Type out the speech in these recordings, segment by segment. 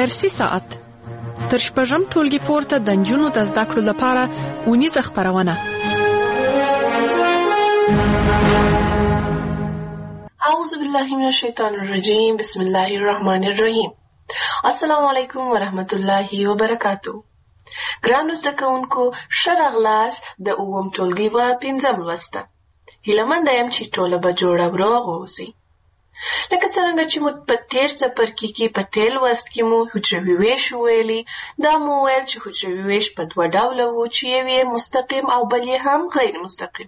درسي ساعت تر شپږم ټولګي پورته د نجونو د زده کړو لپاره اونیزه خپرونه. اعوذ بالله من الشیطان الرجیم. بسم الله الرحمن الرحیم. السلام علیکم ورحمت الله وبرکاتو. ګرانو زده کوونکو، ښه راغلاست د اووم ټولګي په پنځم لوست ته. هیله منده یم چې ټوله به جوړه او روغ اوسئ. لکه څرنګه چې مو په تېر څپرکي کې په تېر لوست کې مو حجروي ویش وویلي، دا مو وویل چې حجروي ویش په دوه ډوله و چې یو یې مستقیم او بل یې هم غیر مستقیم.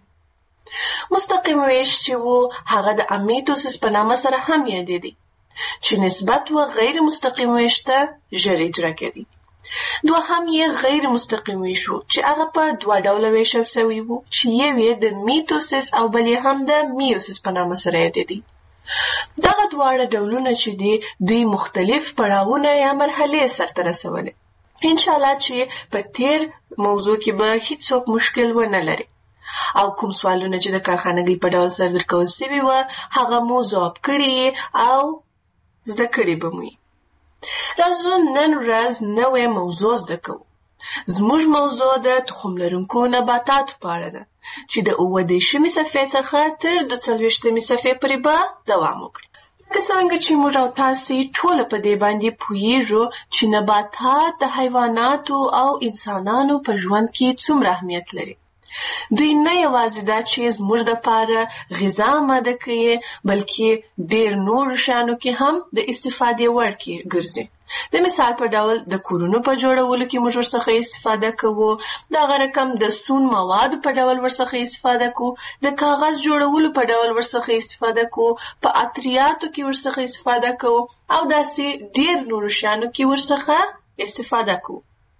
مستقیم ویش چې و هغه د امیتوسیس په نامه سره هم یادېدی، چې نسبت و غیر مستقیم ویش ته ژر اجرا کېدی. دوهم یې غیر مستقیم ویش و چې هغه په دوه ډوله ویشل سوی و چې یو یې د میتوسیس او بل یې هم د میوسیس په نامه سره یادېدی. دغه دواړه ډولونه چې دي دوی مختلف پړاوونه یا مرحلې سرته رسولې. انشاءالله چې په تیر موضوع کې به هیڅوک مشکل ونه لري او کوم سوالونه چې د کارخانګۍ په ډول سره درکول سوي وه هغه مو ځواب کړي او زده کړي به مو. راځو نن ورځ نوې موضوع زده کوو. زموږ موضوع د تخم لرونکو نباتاتو په اړه ده چې د اووه-دېرشمې صفحې څخه تر 42مې صفحې پورې به دوام وکړي. لکه څرنګه چې موږ او تاسې ټوله په دې باندې پوهیږو چې نباتات د حیواناتو او انسانانو په ژوند کې څومره اهمیت لري. دوی نه یوازې دا چې زموږ دپاره غذا آماده کوي، بلکې ډېر نورو شیانو کې هم د استفادې وړ ګرځي. د مثال په ډول د کورونو په جوړولو کې موږ ورڅخه استفاده کوو، دغه رقم د سون موادو په ډول ورڅخه استفاده کوو، د کاغذ جوړولو په ډول ورڅخه استفاده کوو، په عطریاتو کې ورڅخه استفاده کوو او داسې ډېر نورو شیانو کې ورڅخه استفاده کوو.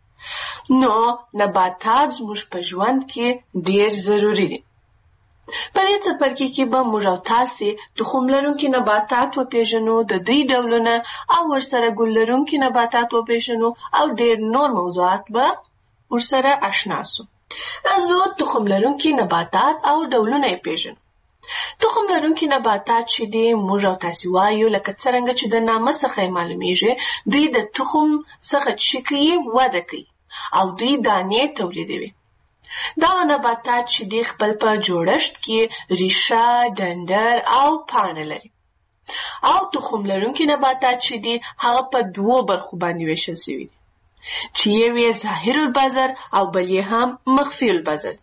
نو نباتات زموږ په ژوند کې ډېر ضروري دي. په دې څپرکي کې به موږ او تاسې تخم لرونکي نباتات وپېژنو، د دوی ډولونه او ورسره ګل لرونکي نباتات وپېژنو او ډېر نور موضوعات به ورسره اشنا سو. راځو تخم لرونکي نباتات او ډولونه یې پېژنو. تخم لرونکي نباتات چې دي موږ او تاسې وایو لکه څرنګه چې د نامه څخه یې معلومیږي، دوی د تخم څخه چې کوي وده کوي او دوی دانې تولیدوي. دغه نباتات چې دي خپل په جوړښت کې ریشه، ډنډر او پاڼه لري. او تخم لرونکي نباتات چې دي هغه په دوو برخو باندې ویشل سوي دي چې یو یې ظاهر البذر او بل یې هم مخفي البذر.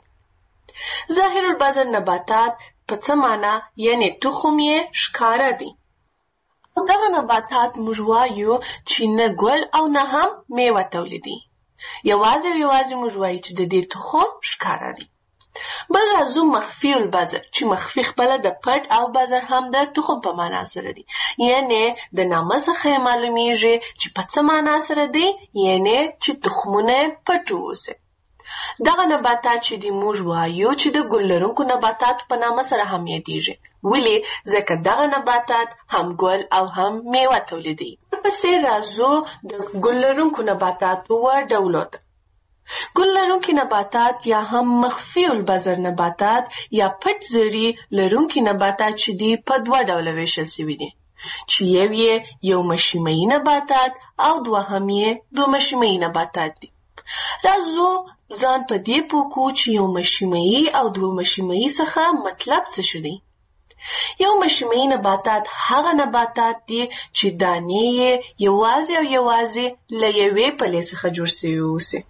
ظاهر البذر نباتات په څه معنا؟ یعنې تخم یې ښکاره دی. دغه نباتات موږ وایو چې نه ګل او نه هم میوه تولیدي. یوازې موږ وایو چې د دې تخم ښکاره دی. بل راځو مخفي البذر چې مخفي خپله د پټ او بذر هم د تخم په معنا سره دی. یعنې د نامه څخه یې معلومیږي چې په څه معنا سره دی، یعنې چې تخمونه پټ واوسي. دغه نباتات چې دی موږ وایو چې د ګل لرونکو نباتاتو په نامه سره هم یادیږي. ولې؟ ځکه دغه نباتات هم ګل او هم میوه تولیدوي. ورپسې راځو د ګل لرونکو نباتاتو و ډولو ته. ګل لرونکي نباتات یا هم مخفي البذر نباتات یا پټ زړي لرونکي نباتات چې دي په دوه ډوله ویشل سوي دي، چې یو یې یو مشیمه‌ایي نباتات او دوهم یې دوه مشیمه‌ایي نباتات دي. راځو ځان په دې پوه کړو چې یو مشیمه‌ایي او دوه مشیمه‌ایي څخه مطلب څه شو دی. یو مشیمه‌ایي نباتات هغه نباتات دي چې دانې یې یوازې او یوازې له یوې پلې څخه جوړ سوي اوسي،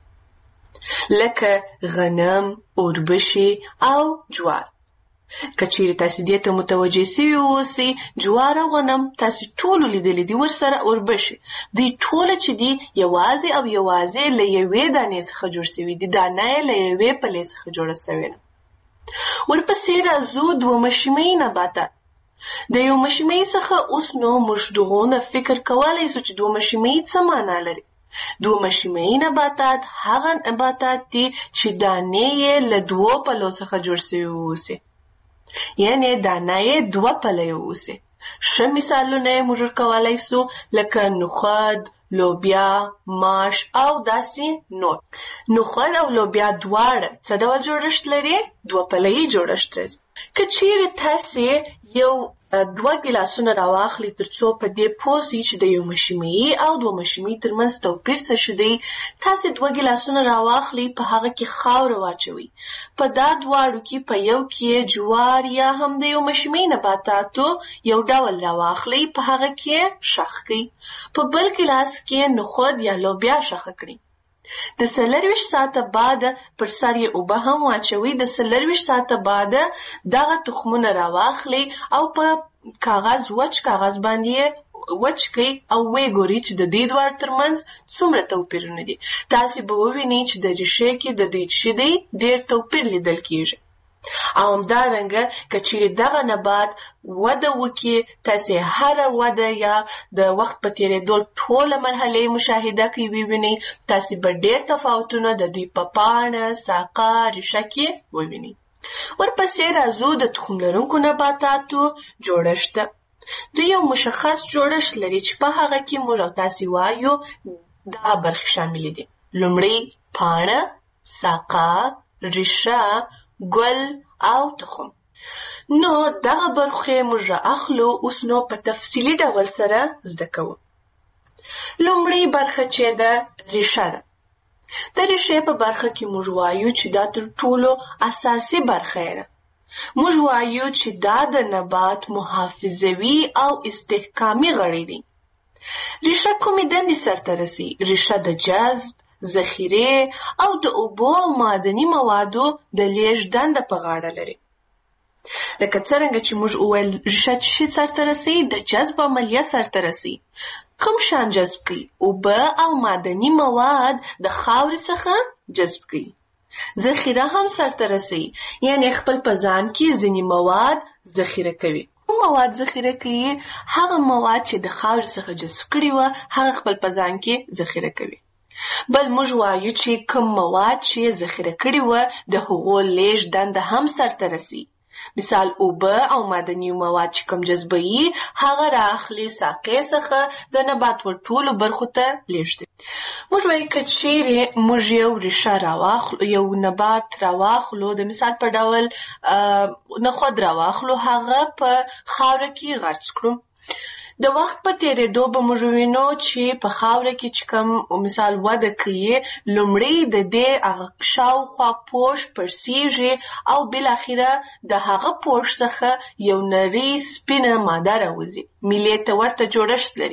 لکه غنم، اوربشې او جوار. که چیرې تاسې دې ته متوجه سوي اوسئ، جوار او غنم تاسې ټولو لیدلي دي، ورسره اوربشې، دوی ټوله چې دي یوازې او یوازې له یوې دانې څخه جوړ سوي دي، دانه یې له یوې پلې څخه جوړه سوې ده. ورپسې راځو دوه مشیمه‌ایي نباتات. د یو مشیمه‌ایي څخه اوس نو موږ دغونه فکر کولی سو چې دوه مشیمه‌ایي څه معنا لري. دوه مشیمه‌ایي نباتات هغه نباتات دي چې دانې یې له دوو پلو څخه جوړ سوي اوسي، یعنې دانه یې دوه پلې اوسي. ښه مثالونه یې موږ ورکولی سو لکه نخود، لوبیا، ماش او داسې نور. نخود او لوبیا دواړه څه ډول جوړښت لري؟ دوه پله‌یي جوړښت لري. که چیرې تاسې یو 2 ګیلاسونه راواخلي ترڅو په دې پوه سئ چې د یو مشیمیي او 2 مشیمیي ترمنځ توپیر څه شی دی. تاسې 2 ګیلاسونه راواخلي، په هغه کې خاوره واچوئ. په دا دواړو کې په یو کې جوار یا هم د یو مشیمیي نباتاتو یو ډول راواخلي، په هغه کې شخ کړئ. په بل ګیلاس کې نخود یا لوبیا شخه کړئ. د 24 ساعته بعد پر سر یې اوبه هم واچوئ. د 24 ساعته بعد دغه تخمونه راواخلئ او په وچ کاغذ باندې وچ کړئ او ویې ګورئ چې د دې دواړو ترمنځ څومره توپیرونه دي. تاسې به ووینئ چې د ریښې کې د دوی چې دی ډېر توپیر لیدل کیږي. او همدارنګه که چیرې دغه نبات وده وکړي، تاسې هره وده یا د وخت په تېرېدو ټوله مرحلې مشاهده کوي ووینئ، تاسې به ډېر تفاوتونه د دوی په پاڼه، ساقه، ریښه کې ووینئ. ورپسې راځو د تخم لرونکو نباتاتو جوړښت ته. دوی یو مشخص جوړښت لري چې په هغه کې موږ او تاسې وایو دغه برخې شاملې دي: لومړی پاڼه، ساقه، ریښه، ګل او تخم. نو دغه برخې موږ اخلو. اوس نو په تفصیلي ډول سره زده کوو. لومړی برخه چې ده ریښه ده. د ریښې په برخه کې موږ وایو چې دا تر ټولو اساسي برخه ده. موږ وایو چې دا د نبات محافظوي او استحکامي غړي دي. ریښه کومې دندې سرته رسي؟ ریښه د جذب، ذخیره او د اوبو او معدني موادو د لیږد دنده په غاړه لري. لکه څرنګه چې موږ وویل ریښه څه شي سرته رسي؟ د جذب عملیه سرته رسي. کوم شیان جذب کوي؟ اوبه او معدني مواد د خاورې څخه جذب کوي. ذخیره هم سرته رسي، یعنی خپل په ځان کې ځینې مواد ذخیره کوي. کوم مواد ذخیره کوي؟ هغه مواد چې د خاورې څخه جذب کړي وه هغه خپل په ځان کې ذخیره کوي. بل موږ وایو چې کوم مواد چې ذخیره کړي وه د هغو لیږد دنده هم سرته رسي. مثال اوبه او معدني مواد چې کوم جذبوي هغه رااخلي ساقې څخه د نبات ور ټولو برخو ته لیږدوي. موږ وایو که چیرې موږ یو ریښه راواخلو، یو نبات راواخلو، د مثال په ډول نخود راواخلو، هغه په خاوره کې غرس کړو. د وخت په تېرېدو به موږ وینو چې په خاوره کې چې کوم مثال وده کوي، لومړی د دې شاوخوا پوښ پړسیږي او بالاخره د هغه پوښ څخه یو نرۍ سپینه ماده راوځي. میلې ته ورته جوړښت لري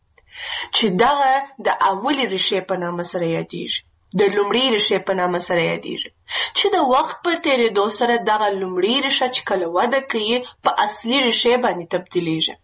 چې دغه د اولې ریښې په نامه سره یادیږي، د لومړۍ ریښې په نامه سره یادیږي، چې د وخت په تېرېدو سره دغه لومړۍ ریښه چې کله وده کوي په اصلي ریښې باندې تبدیلیږي،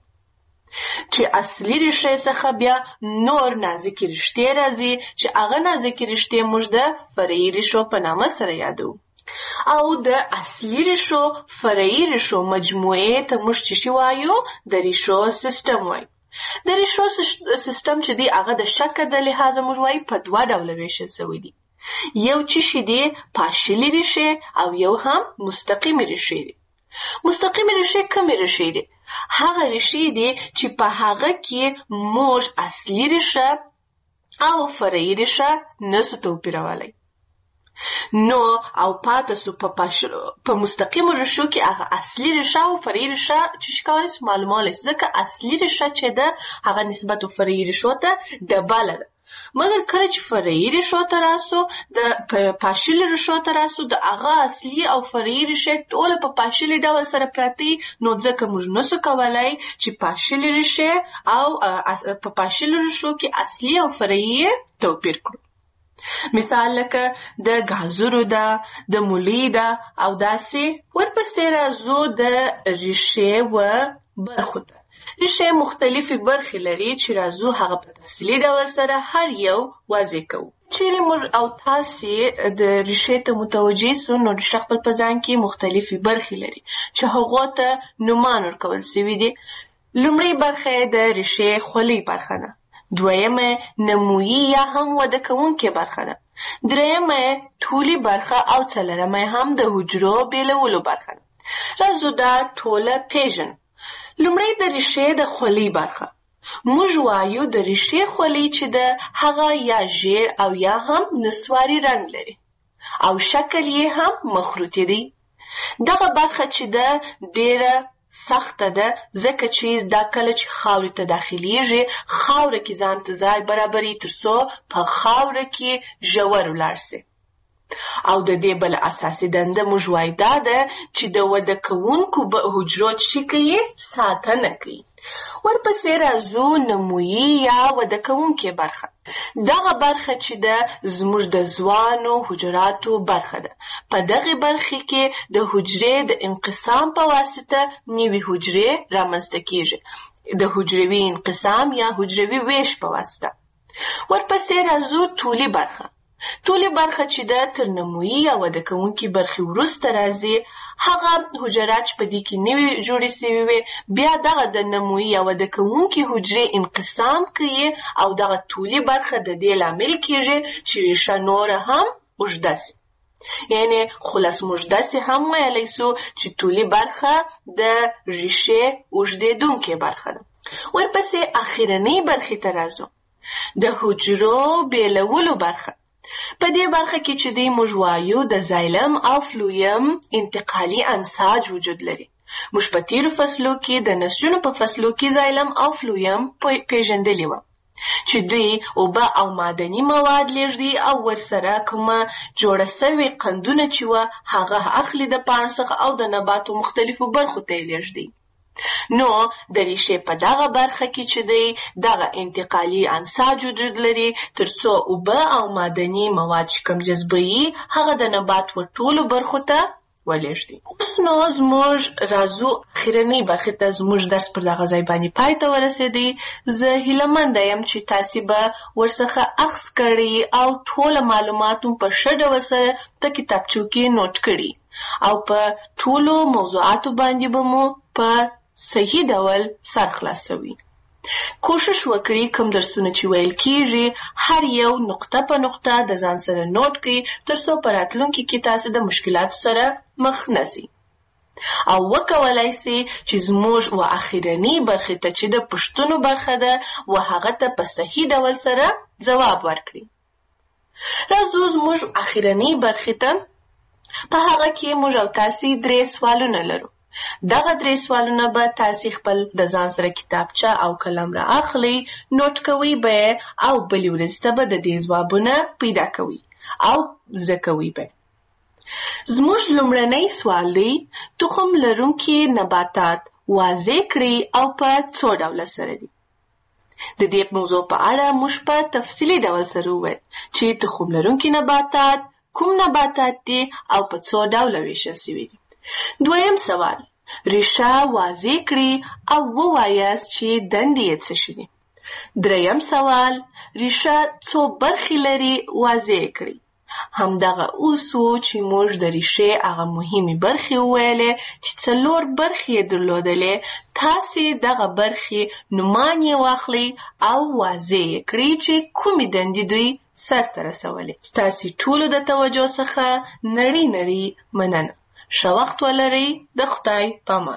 چې اصلي ریښې څخه بیا نور نازکې رشتې راځي چې هغه نازکې رشتې موږ د فرعي ریښو په نامه سره یادو. او د اصلي ریښو فرعي ریښو مجموعې ته موږ چې وایو د ریښو سیستم وایو. د ریښو سیستم چې دی هغه د شکل د لحاظه موږ وایو په 2 ډوله ویشل شوی دی. یو چې دی پاشلي ریښې او یو هم مستقیمې ریښې دي. مستقیمې ریښې کومې ریښې دي؟ هغه ریښې دي چې په هغه کې موږ اصلي ریښه او فرعي ریښه نسو توپیرولی. نو او پاتې سو په مستقیمو ریښو کې هغه اصلي ریښه او فرعي ریښه چې کولی سو معلومولی سو، ځکه اصلي ریښه چې ده هغه نسبت فرعي ریښو ته ډبله ده. مګر کله چې فرعي ریښو ته راسو، د پاشلي ریښو ته راسو، د هغه اصلي او فرعي ریښې ټوله په پاشلي ډول سره پراته وي، نو ځکه موږ نسو کولی چې پاشلي ریښې او په پاشلي ریښو کې اصلي او فرعي توپیر کړو. مثال لکه د ګازرو ده، د مولی ده او داسې. ورپسې راځو د ریښې و برخو ته. ریښې مختلفې برخې لري چې راځو هغه په تفصیلي ډول سره هر یو واضح کوو. چیرې موږ او تاسې د ریښې ته متوجه سو، نو ریښه خپل په ځان کې مختلفې برخې لري چې هغو ته نومان ورکول سوي دي. لومړۍ برخه یې د ریښې خولۍ برخه ده. دویمه نمویي یا هم وده کوونکې برخه ده. درېیمه طولي برخه او څلورمه هم د حجرو بیلولو برخه ده. راځو دا ټوله پیژنو. لومړی د ریښې د خولۍ برخه. موږ وایو د ریښې خولۍ چې ده هغه یا ژیړ او یا هم نسواري رنګ لري او شکل یې هم مخروطي دی. دغه برخه چې ده ډیره سخته ده ځکه چې دا کله چې خاورې ته داخلیږي خاوره کې ځان ته ځای برابري تر څو په خاوره کې ژور ولاړ سي. او د دې بل اساسي دنده موږ وایو دا ده چې د وده کوونکو حجرو چې کوي ساتنه کوي. ورپسې راځو نمویي یا وده کوونکې برخه. دغه برخه چې ده زموږ د ځوانو حجراتو برخه ده. په دغه برخه کې د حجرې د انقسام په واسطه نوي حجرې رامنځته کیږي. د حجروي انقسام یا حجروي ویش په واسطه. ورپسې راځو طولي برخه. طولي برخه چې ده تر نمویي یا وده کوونکې برخې وروسته راځي. هغه حجرات چې په دې کې نوي جوړې سوي وي بیا دغه د نمویي یا وده کوونکې حجرې انقسام کوي او دغه طولي برخه د دې لامل کیږي چې ریښه نوره هم اوږده سي. یعنې خلاص موږ داسې هم ویلی سو چې طولي برخه د ریښې اوږدېدونکې برخه ده. ورپسې اخرنۍ برخې ته راځو. د حجرو بیلولو برخه. په دې برخه کې چې دی موږ وایو د زایلم او فلویم انتقالي انساج وجود لري. موږ په تیرو فصلو کې د نسجونو په فصلو کې زایلم او فلویم پیژندلي وه چې دوی اوبه او معدني مواد لېږدي او ورسره کومه جوړه سوې قندونه چې وه هغه اخلي د پاڼو څخه او د نباتو مختلفو برخو ته یې لېږدي. نو د ریښې په دغه برخه کې چې دی دغه انتقالي انساج وجود لري تر څو اوبه او معدني مواد چې کوم جذبوي هغه د نبات ټولو برخو ته ولېږدي. اوس نو زموږ راځو اخرنۍ برخې ته. زموږ درس پر دغه ځای باندې پای ته ورسېدی. زه هیلهمنده یم چې تاسې به ورڅخه اخذ کړي او ټوله معلومات په ښه ډول سره په کتابچو کې نوټ کړي او په ټولو موضوعاتو باندې به مو په صحیح ډول سر خلاصوي. کوشش وکړئ کوم درسونه چې ویل کیږي هر یو نقطه په نقطه د ځان سره نوٹ کړئ تر څو په راتلونکي کې تاسو د مشکلاتو سره مخ نشئ. او وکولای سي چې زموږ و اخرنۍ برخې ته چې د پوښتنو برخه ده و هغه ته په صحیح ډول سره ځواب ورکړئ. راځو زموږ اخرنۍ برخې ته. په هغه کې موږ او تاسې 3 سوالونه لرو. دغه 3 سوالونه به تاسې خپل د ځان سره کتابچه او قلم را اخلي، نوٹ کوئ به او بلې ورځې ته به د دې ځوابونه پیدا کوئ او زده کوئ به. زموږ لومړنی سوال دی: تخم لرونکي نباتات واضح کړئ او په څو ډوله سره دي. د دې موضوع په اړه موږ په تفصیلي ډول سره وویل چې تخم لرونکي نباتات کوم نباتات دي او په څو ډوله ویشل شوي دي. دویم سوال: ریښه واضح کړئ او ووایاست چې دندې یې څه شي دي. دریم سوال: ریښه څو برخې لري واضح کړئ. همدغه اوس و چې موږ د ریښې هغه مهمې برخې وویلې چې 4 برخې یې درلودلې. تاسې دغه برخې نومان یې واخلئ او واضح یې کړئ چې کومې دندې دوی سرته رسولې. ستاسې ټولو د توجه څخه نړۍ مننه. ښه وخت ولرئ. د خدای په امان.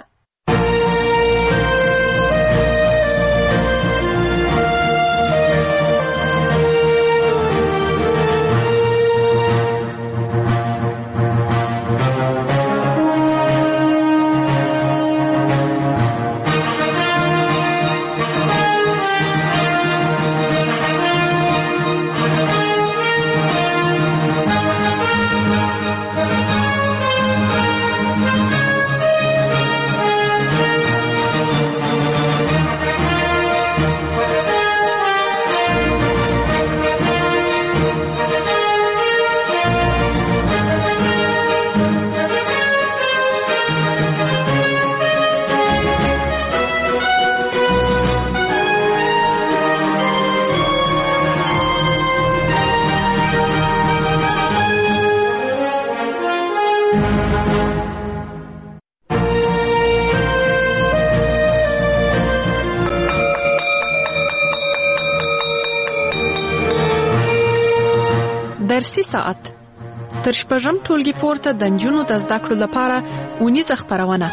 درسي ساعت تر شپږم ټولګي پورته د نجونو د زده کړو لپاره اونیزه خپرونه.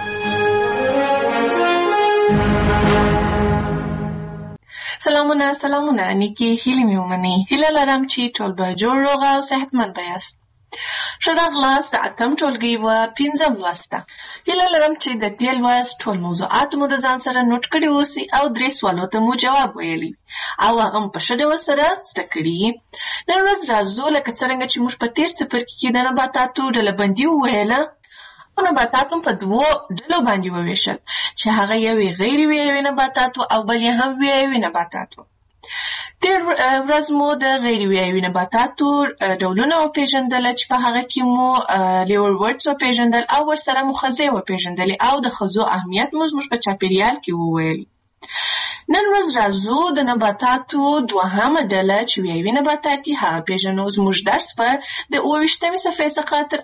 سلامونه نیکی هیلې مې ومنئ. هیله لرم چې ټول به جوړ روغ او صحتمند یاست. ښه راغلاست د اتم ټولګي و 5م لوست ته. هیله لرم چې د دې لوست ټول موضوعات مو د ځان سره نوټ کړي اوسي او 3 سوالو ته مو جواب ویلی او هغه په ښه ډول سره زده کړي. نن ورځ راځو لکه څرنګه چې موږ په تېر څپرکي کې د نباتاتو ډلبندي وویله، نباتات هم په 2 ډلو باندې وویشل چې هغه یوې غیر ویوي نباتات او بل یې هم ویوي نباتات و. تېر ورځ مو د غیر ویوي نباتاتو ډولونه وپېژندل چې په هغه کې مو لیورورډز وپېژندل او ورسره مو خزې وپېژندلې او د خزو اهمیت مو زموږ په چاپېریال کې وویل. نن ورځ راځو د نباتاتو دوهمه ډله چې ویوي نباتات دي هغه پېژنو. زموږ درس په د 28مې صفحې څخه تر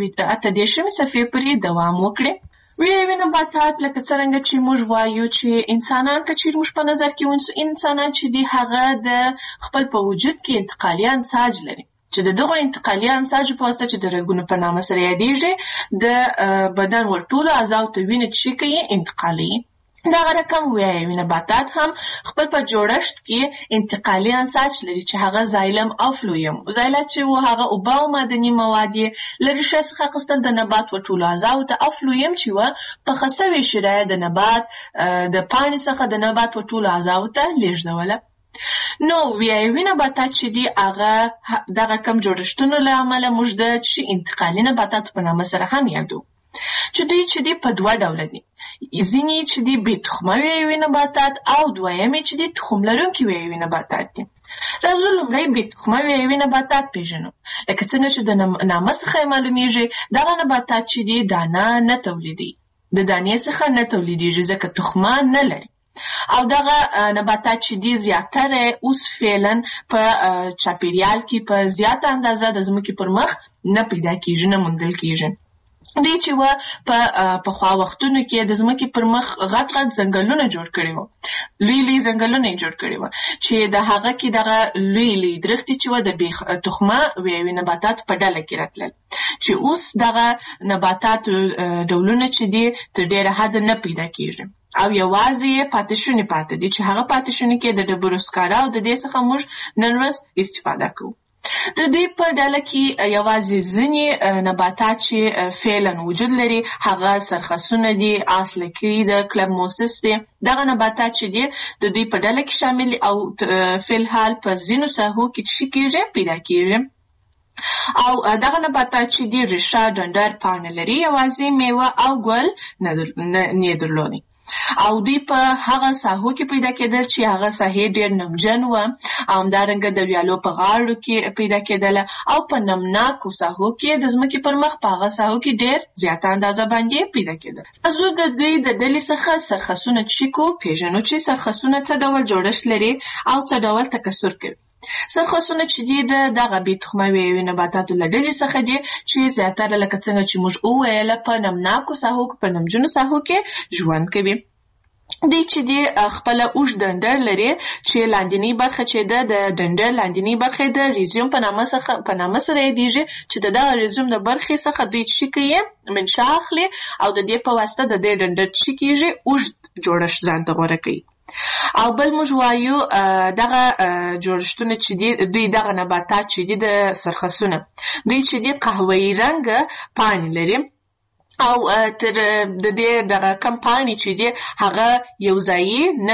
28مې صفحې پورې دوام وکړي. ویوي نباتات لکه څرنګه چې موږ وایو چې انسانان که چېرې موږ په نظر کې ونیسو، انسانان چې دي هغه د خپل په وجود کې انتقالي انساج لري چې د دغو انتقالي انساجو په واسطه چې د رګونو په نامه سره یادېږي د بدن ور ټولو اعضاو ته وینه چې کوي انتقالي. دغه رقم ویوي نباتات هم خپل په جوړښت کې انتقالي انساج لري چې هغه زایلم او فلویم. زایلات چې و هغه اوبه او معدني مواد یې له ریښې څخه اخیستل د نبات و ټولو اعضاو ته، او فلویم چې و پخه سوې شیره د نبات د پاڼې څخه د نبات و ټولو اعضاو ته لیږدوله. نو ویوي نباتات چې دي هغه دغه کم جوړښتونو له امله موږ د انتقالي نباتاتو په نامه سره هم یادو چې دوی په 2 ډوله دي. ځینې چې دي بې تخمه ویوي نباتات او دویمې چې دي تخم لرونکي ویوي نباتات دي. راځو لومړی بې تخمه ویوي نباتات پېژنو. لکه څنګه چې د نامه څخه معلومیږي دغه نباتات چې دي دانه نه تولیدي، د دانې څخه نه تولیدېږي ځکه تخمه نه لري. او دغه نباتات چې دي زیاتره اوس فعلا په چاپېریال کې په زیاته اندازه د ځمکې پر مخ نه پیدا کېږي، نه موندل کېږي. دوی چې و په پخوا وختونو کې د ځمکې پر مخ غټ ځنګلونه جوړ کړي وو، لوی ځنګلونه یې جوړ کړي وو چې د هغه کې دغه لوی درختې چې و د بې تخمه ویوي نباتاتو په ډله کې راتلل چې اوس دغه نباتات ډولونه چې دي تر ډېره حده نه پیدا کېږي او یوازې پاتې شوني پاتې دي چې هغه پاتې شوني کې د ډبرو سکاره او د دې څخه موږ نن ورځ استفاده کوو. د دوی په ډله کې یوازې ځینې نباتات چې فعلا وجود لري هغه سرخسونه دي، آسلکي د کلبموسس دي. دغه نباتات چې دي د دوی په ډله کې شامل او فعلحال په ځینو ساحو کې چې کېږي پیدا کېږي. او دغه نباتات چې دي ریښه، ډنډر، پاڼه لري، یوازې میوه او ګل نه درلودي. او دوی په هغه ساحو کې پیدا کېدل چې هغه ساحې ډېر نمجن و او همدارنګه د ویالو په غاړو کې پیدا کېدله او په نمناکو ساحو کې د ځمکې پر مخ په هغه ساحو کې ډېر زیاته اندازه باندې پیدا کېدل. زه د دوی د ډلې څخه سرخسونه چیکو پېژنو چې سرخسونه څه ډول جوړښت لري او څه ډول تکثر کوي. سرخسونه چې دي دغه بې تخمه ویوي نباتاتو له ډلې څخه دي چې زیاتره لکه څنګه چې موږ وویله په نمناکو ساحو په نمجنو ساحو کې ژوند کوي. دوی چې دي خپله اوږد ډنډر لري چې لاندینۍ برخه چې ده د ډنډر لاندینۍ برخه د ریزیوم په نامه سره یادېږي چې د دغه ریزیوم د برخې څخه دوی چې کوي منشا اخلي او د دې په واسطه د دې ډنډر چې کېږي اوږد جوړښت ځان ته غوره کوي. او بل موږ وایو دغه جوړښتونه چې دي دوی دغه نباتات چې دي د سرخسونه دوی چې دي قهوه‌ایي رنګه پاڼې لري او تر د دې دغه کم پاڼې چې دي هغه یو ځایي نه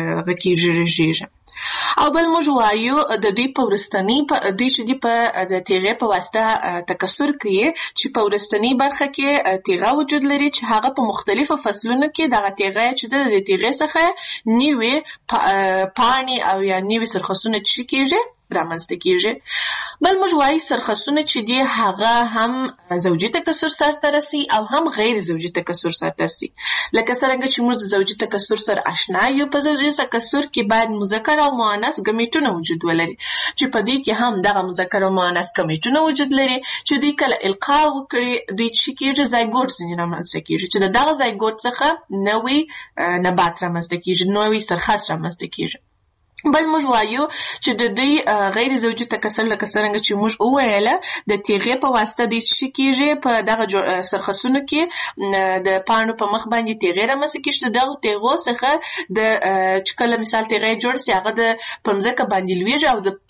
رژېږي. او بل موږ وایو د دوی په وروستنۍ دوی چې دي په د تیغې په واسطه تکثر کوي چې په وروستنۍ برخه کې تیغه وجود لري چې هغه په مختلفو فصلونو کې دغه تیغه چې د تیغې څخه نوې پاڼې او یا نوې سرخسونه چې کېږي رامنځته کېږي. بل موږ وایو سرخسونه چې دي هغه هم زوجي تکثر سرته رسي او هم غیر زوجي تکثر سرته رسي. لکه څرنګه چې موږ د زوجي تکثر سره اشنا یو، په زوجي تکثر کې باید مذکر او مؤنث ګمیټونه وجود ولري چې په دې کې هم دغه مذکر او مؤنث ګمیټونه وجود لري چې دوی کله القا وکړي دوی چې کېږي زایګوټ ځینې رامنځته کېږي چې د دغه زایګوټ څخه نوی نبات رامنځته کېږي، نوی سرخس رامنځته کېږي. بل موږ وایو چې د دوی غیر زوجي تکثر لکه څرنګه چې موږ وویله د تیغې په واسطه دوی چې کېږي په دغه سرخسونو کې د پاڼو په مخ باندې تیغې رامنځته کېږي. د دغو تیغو څخه د چې کله مثال تیغې جوړ سي هغه د په مځکه باندې لویږي او د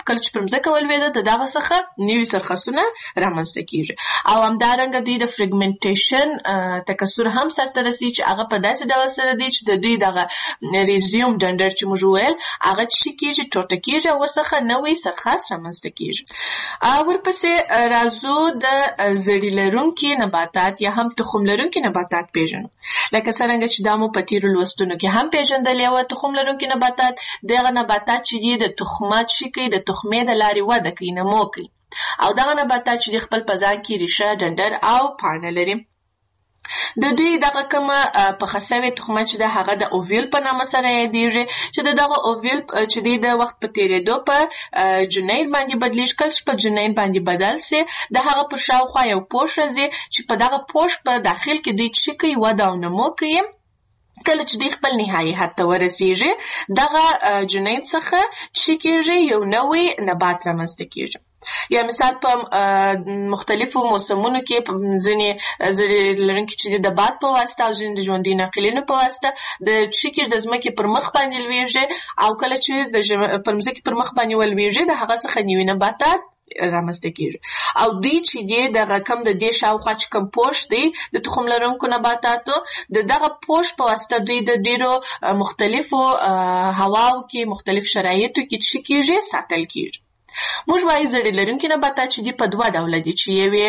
کله چې پر مځکه ولوېده د دغه څخه نوي سرخسونه رامنځته کیږي او همدارنګه دوی د فریګمنټیشن تکثر هم سرته رسي چې هغه په داسې ډول سره دی چې د دوی دغه ریزیوم ډنډر چې موږ وویل هغه څه کیږي ټوټه کیږي او ورڅخه نوی سرخس رامنځته کیږي. ورپسې راځو د زړي لرونکي نباتات یا هم تخم لرونکي نباتات پیژنو. لکه څرنګه چې دا مو په تیرو لوستونو کې هم پیژندلې وه. تخم لرونکي نباتات دغه نباتات چې دي د تخمات شي کوي د تخمې د لارې وده کوي نمو کوي او دغه نباتات چې خپل په ځان کې ریشه ډنډر او پاڼه لري. د دوی دغه کومه پخه سوې تخمه چې د هغه د اوویل په نامه سره یادېږي چې دغه اوویل چې دی د وخت په تېرېدو په جنین باندې بدلیږي. کله چې په جنین باندې بدل سي د هغه پر شاوخوا یو پوښ راځي چې په دغه پوښ په داخل کې دوی څه کوي وده او نمو کوي. کله چې دوی خپل نهایي حد ته ورسېږي دغه جنین څخه څه کېږي یو نوی نبات رامنځته کېږي. یا مثال په مختلفو موسمونو کې ځینې زړي لرونکي چې د باد په واسطه او ځینې د ژوندي ناقلینو په واسطه د څه کېږي د ځمکې پر مخ باندې لویږي او کله چې پر ځمکې پر مخ باندې ولویږي د هغه څخه نوي نباتات رامنځته کیږي او دوی چې دی دغه کم د دې شاوخوا چې کوم پوښ دی د تخم لرونکو نباتاتو دغه پوښ په واسطه دوی د ډیرو مختلفو هواو کې مختلف شرایطو کې څه کیږي ساتل کیږي. موږ وایو زړي لرونکي نباتات چې دي په دوه ډوله دي چې یو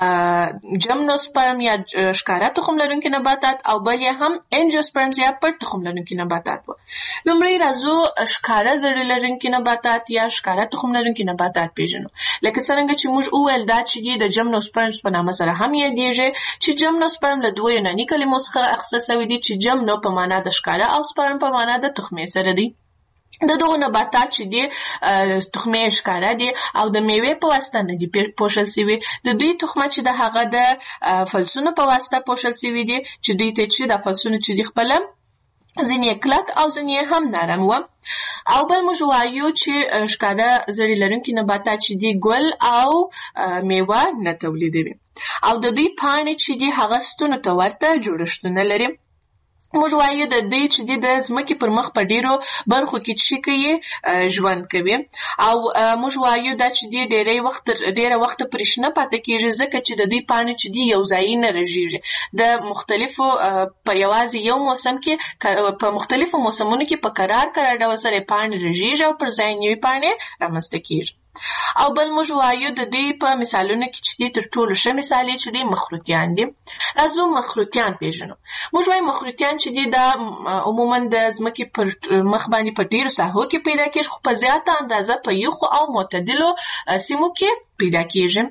جمنوسپرم یا ښکاره تخم لرونکي نباتات او بل یې هم انجیوسپرمز یا پټ تخم لرونکي نباتات وو. لومړی راځو ښکاره زړي لرونکي نباتات یا ښکاره تخم لرونکي نباتات پیژنو. لکه څرنګه چې موږ وویل دا چې د جمنوسپرمز په نامه سره هم یادېږي چې جمنوسپرم له دوه یوناني کلمو څخه اخیستل سوی دي چې جمنو په معنا د ښکاره او سپرم په معنا د تخمې سره دی. د دغو نباتات چې دي تخمې ښکاره دي او د میوې په واسطه نه دي پوښل سوي. د دوی تخمه چې د هغه د فلسونو په واسطه پوښل سوي دي چې دوی ته چې د فلسونو چې دي خپله ځینې کلک او ځینې هم نرم وه. او بل موږ وایو چې ښکاره زړي لرونکي نباتات چې دي ګل او میوه نه تولیدوي او د دوی پاڼې چې دي هغه ستونو ته ورته جوړښتونه لري. موږ وایو د دوی چې د ځمکې پر مخ په ډیرو برخو کې چې کوي ژوند کوي او موږ وایو دا چې ډیره وخت پرې شنه پاتې کېږي ځکه چې د دوی پاڼې چې دي یو ځای نه رژېږي. د مختلفو په یوازې یو موسم کې په مختلفو موسمونو کې په قرار ډول سره پاڼې رژېږي او پر ځای نوې پاڼې رامنځته کېږي. او بل موږ وایو د دوی په مثالونو کې چې دي تر ټولو ښه مثال یې چې دي مخروطیان دي. راځو مخروطیان پیژنو. موږ وایو مخروطیان چې دي دا عموما د ځمکې پر مخ باندې په ډیرو ساحو کې پیدا کېږي خو په زیاته اندازه په یخو او معتدلو سیمو کې پیدا کېږي.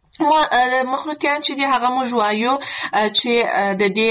مخروطیان چې دي هغه موږ وایو چې د دې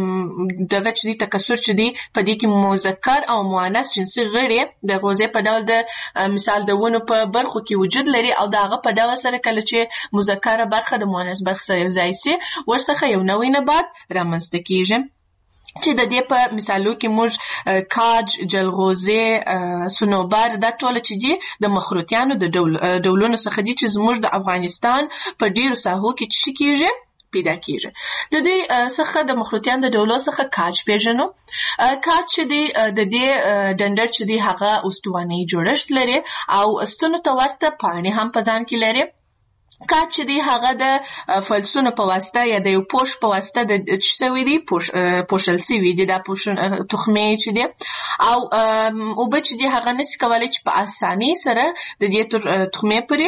دغه چې دي تکثر چې دي په دې کې مذکر او مؤنث جنسي غړي د غوزې په ډول د مثال د ونو په برخو کې وجود لري او د هغه په ډول سره کله چې مذکره برخه د مؤنث برخه سره یو ځای سي ورڅخه یو نوی نبات رامنځته کېږي چې د دې په مثالو کې موږ کاج، جلغوزي، صنوبر دا ټول چې دي د مخروطیانو د ډولونو څخه دي چې زموږ د افغانستان په ډیرو ساحو کې څه کېږي پیدا کېږي. د دې څخه د مخروطیانو د ډولو څخه کاج پیژنو. کاج چې دی د دې ډنډر چې دی هغه استواني جوړښت لري او ستونو ته ورته پاڼې هم په ځان کې لري. کاج چې دی هغه د فلسونو په واسطه یا د یو پوښ په واسطه د څه سوي دي پوښل سوي دي دا تخمې چې دی او اوبه چې دی هغه نشي کولی چې په اسانۍ سره د دې تخمې پورې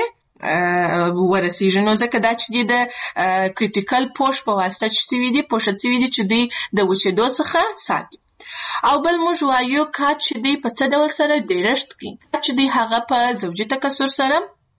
ورسېږي. نو ځکه دا چې دی د کریټیکل پوښ په واسطه چې سوي دي پوښل سوي دي چې دوی د وچېدو څخه ساتي. او بل موږ وایو کاج چې دی په څه ډول سره ډیرښت کوي. کاج چې دی هغه په زوجي تکثر سره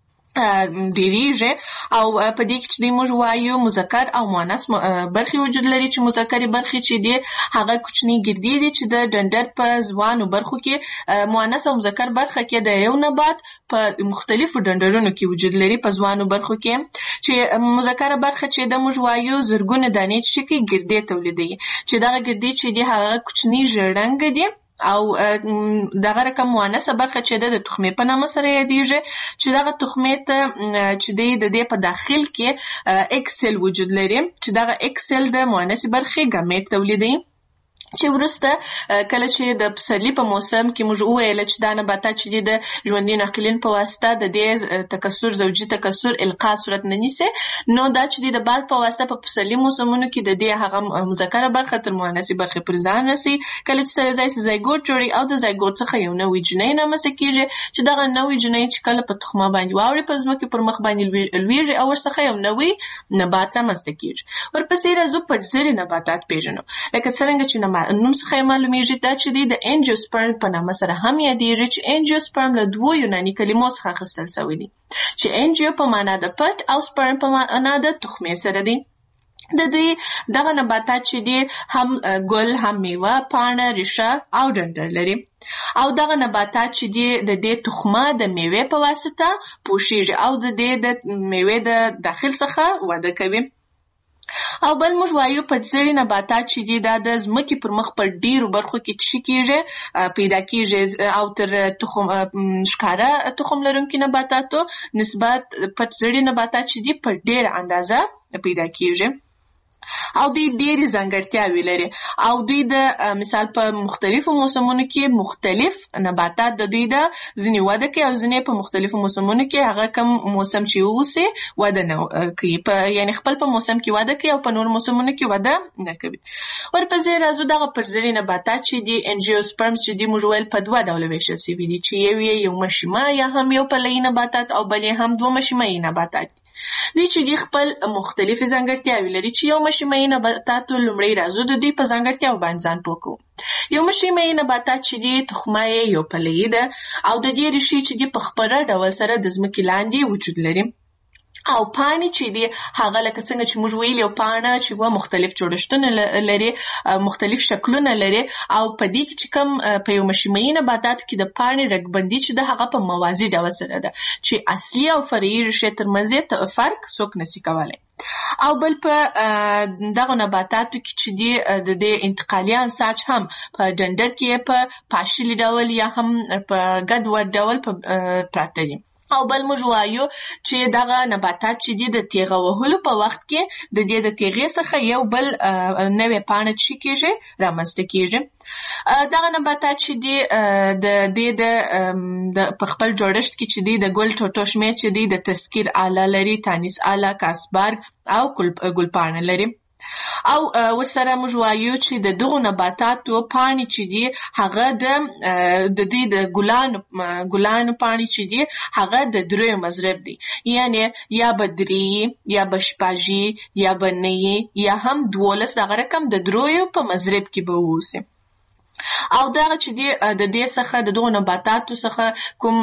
ډیریږي او په دې کې چې موږ وایو مذکر او مؤنث برخې وجود لري چې مذکرې برخې چې دي هغه کوچني ګردې دي چې د ډنډر په ځوانو برخو کې مؤنث او مذکر برخه کې د یو نبات په مختلفو ډنډرونو کې وجود لري. په ځوانو برخو کې چې مذکره برخه چې د موږ وایو زرګونه دانې چې کې ګردې تولیدوي چې دغه ګردې چې دي هغه کوچني ژیړ رنګ دي او دغه رقم مؤنثه برخه چې د تخمې په نامه سره یادېږي چې دغه تخمې ته چې د دې په داخل کې اکسل وجود لري چې دغه اکسل د مؤنثې برخې ګامیټ تولیدوي چې وروسته کله چې د پسرلي په موسم کې موږ وویل چې دا نباتات چې دي د ژوندي ناقلین په واسطه د دې تکثر زوجي تکثر القا صورت نه نیسي، نو دا چې دي د باد په واسطه په پسرلي موسمونو کې د دې هغه مذکره برخه تر مؤنثې برخې پر ځان رسي. کله چې سره ځای زایګوټ جوړي او د زایګوټ څخه یو نوی جنۍ رامنځته کېږي چې دغه نوی جنۍ چې کله په تخمه باندې واوړي په ځمکې پر مخ باندې لویږي او ورڅخه یو نوی نبات رامنځته کېږي. ورپسې راځو پټزري نباتات پیژنو. لکه څرنګه چې نوم څخه معلومیږي دا چې د انجیوسپرم په نامه سره هم یادېږي چې انجیوسپرم له دوو یوناني کلمو څخه اخیستل شوی دی چې انجیو په معنا د پټ او سپرم په معنا د تخمې سره دی. د دوی دغه نباتات چې دي هم ګل، هم میوه، پاڼه، ریښه او ډنډر لري او دغه نباتات چې دي د دې تخمه د میوې په واسطه پوشیږي او د دې د میوې د داخل څخه وده کوي. او بل موږ وایو پټزري نباتات چې دي دا د ځمکې پر مخ په ډیرو برخو کې څه کېږي پیدا کېږي او تر تخم ښکاره تخم لرونکي نباتاتو نسبت پټزري نباتات چې دي په ډیره اندازه پیدا کېږي او دوی ډېرې ځانګړتیاوې لري او دوی د مثال په مختلفو موسمونو کې مختلف نباتات د دوی د ځینې وده کوي او ځینې په مختلفو موسمونو کې هغه کوم موسم چې ووسي وده نه کوي، یعنې خپل په موسم کې وده کوي او په نور موسمونو کې وده نه کوي. ورپسې راځو دغه پټزري نباتات چې دي انجیوسپرمز چې دي موږ ویل په دوه ډوله ویشل شوي دي چې یو مشیمه یا هم یو پلهیي نباتات او بل یې هم دوه مشیمهیي نباتات دي. دوی چې دي خپل مختلفې ځانګړتیاوې لري چې یو مشیمهیي نباتاتو لومړی راځو د دوی په ځانګړتیاو باندې ځان پوه کوو. یو مشیمهیي نباتات چې دي تخمه یې یو پلهیي ده او د دې ریښې چې دي په خپره ډول سره د ځمکې لاندې وجود لري او پاڼې چې دي هغه لکه څنګه چې موږ ویل یو پاڼه چې مختلف جوړښتونه لري، مختلف شکلونه لري او په دې کې چې کوم په یو مشیمهیي نباتاتو کې د پاڼې رګبندي چې د هغه په موازي ډول سره ده چې اصلي او فرعي ریښې ترمنځ فرق څوک نشي کولی. او بل په دغه نباتاتو کې چې دي د دې انتقالي انساج هم په ډنډر کې په پاشلي ډول یا هم په ګډوډ ډول پراته دي. او بل موږ وایو چې دغه نباتات چې دي د تیغه وهلو په وخت کې د دې د تیغې څخه یو بل نوې پاڼه چې کېږي رامنځته کېږي. دغه نباتات چې دي د دې د په خپل جوړښت کې چې دي د ګل ټوټو شمېر چې دي د تذکیر آله لري، تانیس آله، کاسبارګ او ګلپاڼه لري. او ورسره موږ وایو چې د دغو نباتاتو پاڼې چې دي هغه د دې د ګلانو پاڼې چې دي هغه د دریو مضرب دي، یعنی یا به درې یا به شپږ یا به نه یا هم 12 دغه رقم د دریو په مضرب کې به واوسي. او دغه چې دي د دې څخه د دغو نباتاتو څخه کوم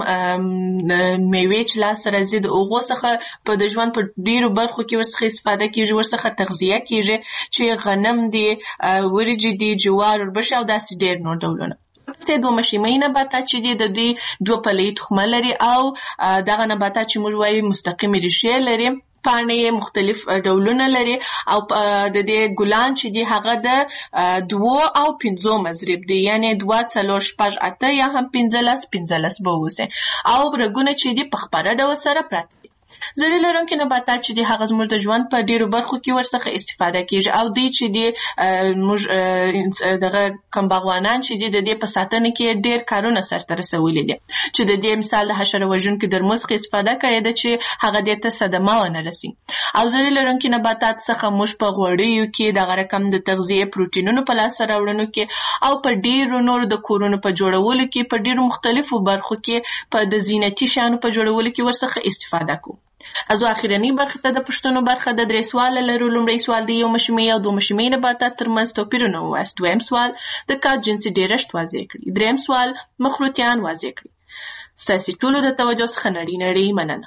میوې چې لاسته راځي د هغو څخه په د ژوند په ډېرو برخو کې ورڅخه استفاده کېږي، ورڅخه تغذیه کېږي چې غنم دي، وریجې دي، جوار، وربشې او داسې ډېر نور ډولونه. دوه مشیمهیي نباتات چې دي د دوی دوه پلهیي تخمه لري او دغه نباتات چې موږ وایو مستقیمې ریښې لري، پاڼې مختلف ډولونه لري او د دې ګلان چې دي هغه د 2 او 5 مضرب دي، یعنی 2 4 6 8 یا هم 15 به اوسي او رګونه چې دي په خپره ډول سره پراته دي. زړې لرونکي نباتات چې دي هغه زموږ د ژوند په ډیرو برخو کې ورڅخه استفاده کېږي او دوی چې دي موږ دغه کوم باغوانان چې دي د دې په ساتنه کې ډیر کارونه سرته رسولي دي چې د دې مثال د حشره وژونکي درمل څخه استفاده کړې ده چې هغه دې ته صدمه ونه رسي. او زړې لرونکي نباتات څخه موږ په غوړیو کې دغه رقم د تغذیې پروټینونو په لاسته راوړنو کې او په ډیرو نورو د کورونو په جوړولو کې په ډیرو مختلفو برخو کې په د زینتي شیانو په جوړولو کې ورڅخه استفاده کوو. ازو اخیرنی برخه ته د پښتنو برخه د 3 سوال لرو. لومړی سوال دی یو مشیمهیي او دوه مشیمهیي نباتات ترمنځ توپیرونه ووایاست. دویم سوال د کال جنسي ډیرښت واضح کړئ. دریم سوال مخروطیان واضح کړئ. ستاسو ټولو د توجه څخه نړۍ مننه.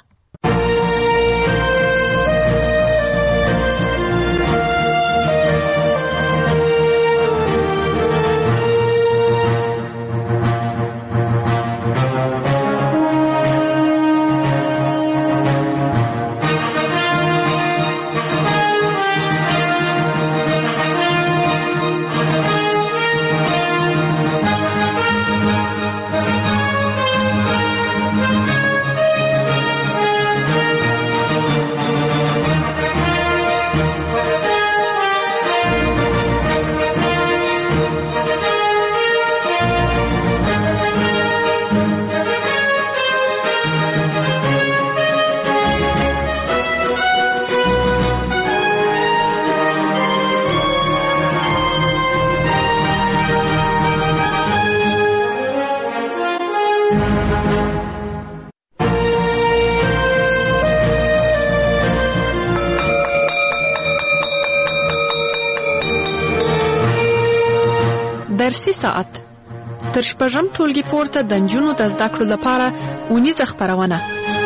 درسي ساعت تر شپږم ټولګي پورته د نجونو د زده کړو لپاره اونیزه خپرونه.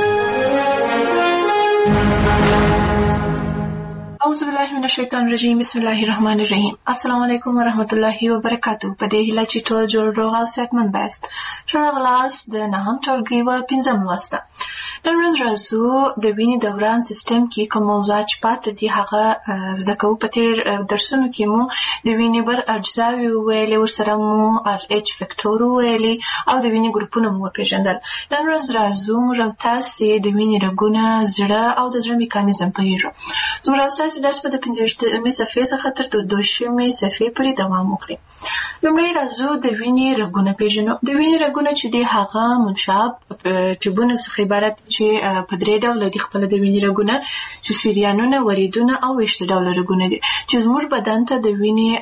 اعوذ بالله من الشیطان الرجیم. بسم الله الرحمن الرحیم. السلام علیکم ورحمت الله وبرکاتو. په دې هیله چې ټول جوړ روغ او صحتمند یاست. ښه راغلاست د نهم ټولګي په پنځم لوست. نن ورځ راځو د وینې دوران سیستم کې کوم موضوعات چې پاتې دي هغه زده کوو. په تېر درسونو کې مو د وینې بر اجزاوې وویلې، ورسره مو RH فکټور وویلې او د وینې ګروپونه مو وپېژندل. نن ورځ راځو موږ تاسې د وینې رګونه، زړه او د زړه میکانیزم پوهېږو. زموږ او ستاسې درس به د 50مې صفحې څخه تر 200مې صفحې پورې دوام وکړي. لومړی راځو د وینې رګونه پېژنو. د وینې رګونه چې دي هغه منشاب ټیوبونو څخه عبارت چې په درې ډوله دي خپله د وینې رګونه، چې شریانونه، وریدونه او ویشته ډوله رګونه دي چې زموږ بدن ته د وینې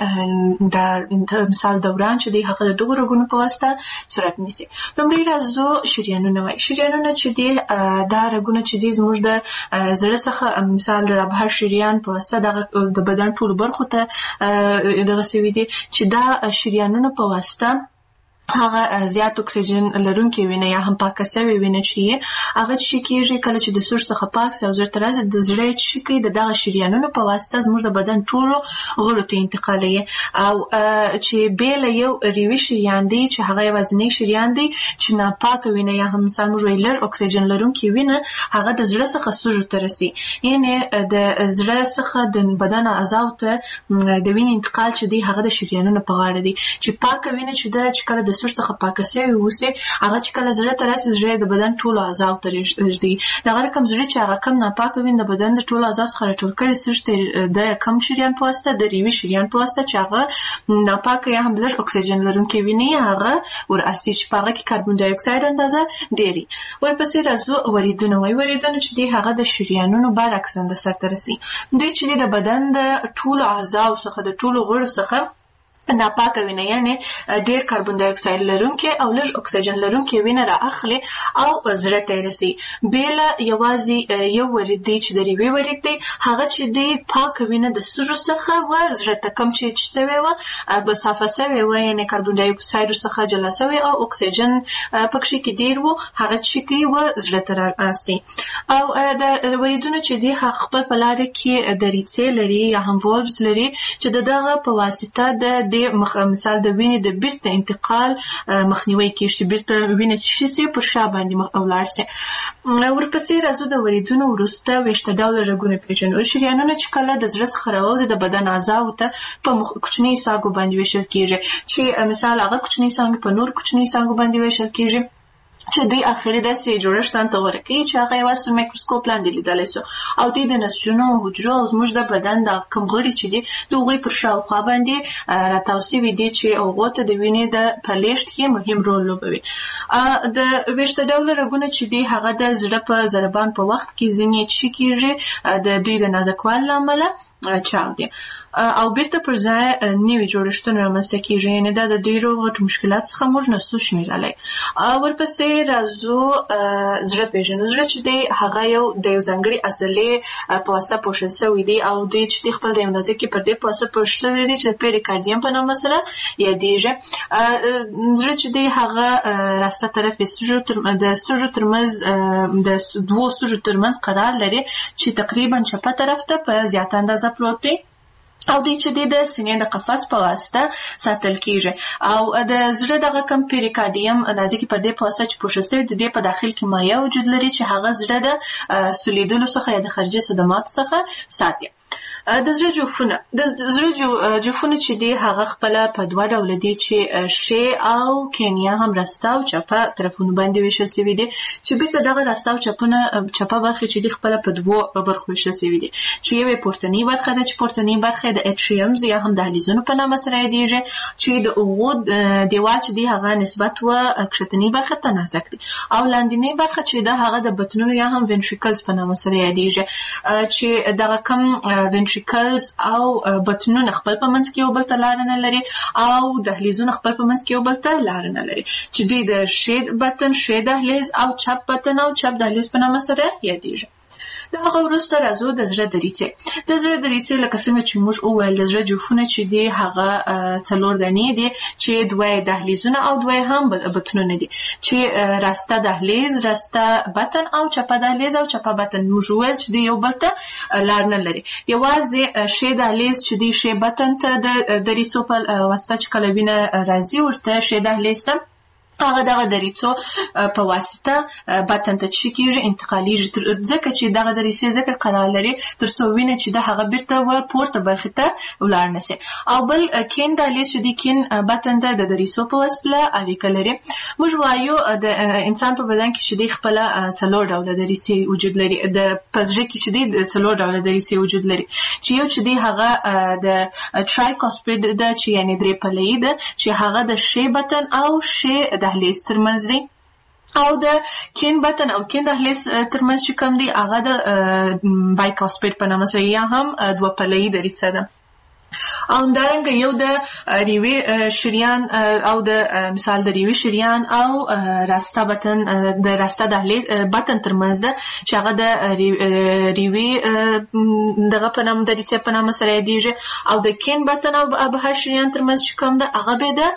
د مثال دوران چې دی هغه د دغو رګونو په واسطه صورت نیسي. لومړی راځو شریانونه وایي. شریانونه چې دي دا رګونه چې دي زموږ د زړه څخه مثال د ابهر شریان په واسطه د بدن ټولو برخو ته دغه سوي دي چې دا شریانونه په واسطه هغه زیات اکسیجن لرونکې وینه یا هم پاکه سوې وینه چې هغه چې کېږي کله چې د سوړ څخه پاک سي او زړه ته راځي، د زړه چې کوي د دغه شریانونو په واسطه زموږ د بدن ټولو غړو ته انتقالوي. او چې بې له یو ریوي شریان دی چې هغه یوازینی شریان دی چې ناپاکه وینه یا هم مثال موږ وایو لږ اکسیجن لرونکې وینه هغه د زړه څخه سږو ته رسي. یعنې د زړه څخه د بدن اعضاو ته د وینې انتقال چې دی هغه د شریانونو په غاړه دی. چې پاکه وینه چې ده چې کله د سږو څخه پاکه سوې اوسي هغه چې کله زړه ته راسي، زړه د بدن ټولو اعضاو ته رږدي. دغه رقم زړه چې هغه کم ناپاکه وینه د بدن د ټولو اعضاو څخه راټول کړي سږ ته د کم شریان په واسطه، د ریوي شریان په واسطه چې هغه ناپاکه یا هم لږ اکسیجن لرونکې وینې هغه وراسي چې په هغه کې کاربن ډای اکساید اندازه ډېري. ورپسې راځو وریدونه وایي. وریدونه چې دي هغه د شریانونو برعکس اندازه سرته رسي. دوی چې د بدن د ټولو اعضاو څخه د ټولو غړو څخه ناپاکه وینه یعنی ډېر کاربن ډای اکساید لرونکې او لږ اکسیجن لرونکې وینه را اخلي او زړه ته رسي. بېله یوازې یو ورید دی چې د ریوي ورید دی هغه چې دی پاکه وینه د سږو څخه و زړه ته کم چې سوې وه به صافه سوې وه، یعنې کاربن ډای اکساید څخه جلا سوې او اکسیجن پکښې کې ډېر و، هغه چې کوي و زړه ته راستي. او د وریدونه چې دی خپل په لاره کې دریڅې لري یا هم والوز لري چې د دغه په واسطه د مثال د وینې د بیرته انتقال مخنیوي کېږي، چې بیرته وینه چې سي پر شا باندې ولاړ سي. ورپسې راځو د وریدونو وروسته ویشته ډوله رګونه پېژنو. شریانونه چې کله د زړه څخه راوځي د بدن اعضاو ته په کوچنۍ څانګو باندې ویشل کېږي، چې مثال هغه کوچنۍ څانګې په نور کوچنۍ څانګو باندې ویشل کېږي چې دوی اخري داسې جوړښت ته غوره کوي چې هغه یوازې په مایکروسکوپ لاندې لیدلی سو. او دوی د نسجونو، حجرو او زموږ د بدن د کوم غړي چې دي د هغوی پر شاوخوا باندې راتاو سوي دي چې هغو ته د وینې د په لیږد کې مهم رول لوبوي. د ویشته ډوله رګونه چې دي هغه د زړه په ضربان په وخت کې ځینې چې کېږي د دوی د نازکوالي له امله چاودي او بیرته پر ځای نوي جوړښتونه رامنځته کېږي، یعنې دا د ډېرو غټو مشکلات څخه موږ نسو شمېرلی. ورپسې راځو زړه پېژنو. زړه چې دی هغه د یو ځانګړي عضلې په واسطه پوښل سوی دی او دوی چې دی خپل د یو نازکې پردې په واسطه پوښل سوی دی چې د پیریکارډیم په نامه سره یادېږي. زړه چې دی هغه راسته طرف د سږو ترمنځ د دوو سږو ترمنځ قرار لري چې تقریبا چپه طرف ته په زیاته اندازه پروت دی او دوی چې د سینې د قفس په واسطه ساتل کېږي. او د زړه دغه کم پیریکارډیم نازکې پردې په واسطه چې پوښل سوی د دې په داخل کې مایع وجود لري چې هغه زړه د سولیدلو څخه یا د خارجي صدماتو څخه ساتي. د زړه جوفونه. د زړه جوفونه چې دي هغه خپله په دوه ډوله دي چې ښي او کیڼیا هم راسته او چپه طرفونو باندې ویشل سوي دي، چې بیرته دغه راسته او چپه برخې چې دي خپله په دوو برخو ویشل سوي دي، چې یوې پورتنۍ برخه ده چې پورتنۍ برخه د اټریمز یا هم دهلیزونو په نامه سره یادېږي، چې د هغو دیوال چې دی هغه نسبت و کښتنۍ برخه ته نازک دی، او لاندنۍ برخه چې ده هغه د بطنونو یا هم وینټریکلز په نامه سره یادېږي، چې دغه کم وینټریکلز او بطنونه خپل په منځ کې یو بل ته لاره نه لري او دهلیزونه خپل په منځ کې یو بل ته لاره نه لري، چې دوی د ښي بطن، ښي دهلیز او چپ بطن او چپ دهلیز په نامه سره یادېږي. د هغه وروسته راځو د زړه دریڅې. د زړه دریڅې لکه څنګه چې موږ وویل د زړه جوفونه چې دي هغه 4 دانې دي چې 2 دهلیزونه او 2 هم بطنونه دي چې راسته دهلیز، راسته بطن او چپه دهلیز او چپه بطن. موږ وویل چې د یو بل ته لار نه لري. یوازې شی دهلیز چې دی شی بطن ته د دریڅو په واسطه چې کله وینه راځي ورته شی دهلیز ته هغه دغه دریڅو په واسطه بطن ته چې کیږي انتقالیږي، ځکه چې دغه دریڅې ځکه قرار لري تر څو وینه چې د هغه بیرته و پورته برخې ته ولاړ نشي. او بل کین دهلیز چې دی کین بطن ته د دریڅو په واسطه اړیکه لري. موږ وایو د انسان په بدن کې چې دی خپل 4 ډوله دریڅې وجود لري. د پزړه کې چې دی 4 ډوله دریڅې وجود لري چې یو چې دی هغه د ټرایکاسپید ده چې یعنی 3 پلې ده چې هغه د شی بطن او شی دهلیز ترمنځ دی، او د کین بطن او کین دهلیز ترمنځ چې کوم دی هغه د بایکاسپید په نامه سره یا هم 2 پلې دریڅه ده. او همدارنګه یو د ریوي شریان او د مثال د ریوي شریان او راسته بطن د راسته دهلیز بطن ترمنځ ده چې هغه د ریوي دغه په نامه دریڅه په نامه سره یادیږي. او د کین بطن او ابهار شریان ترمنځ چې کوم ده هغه به د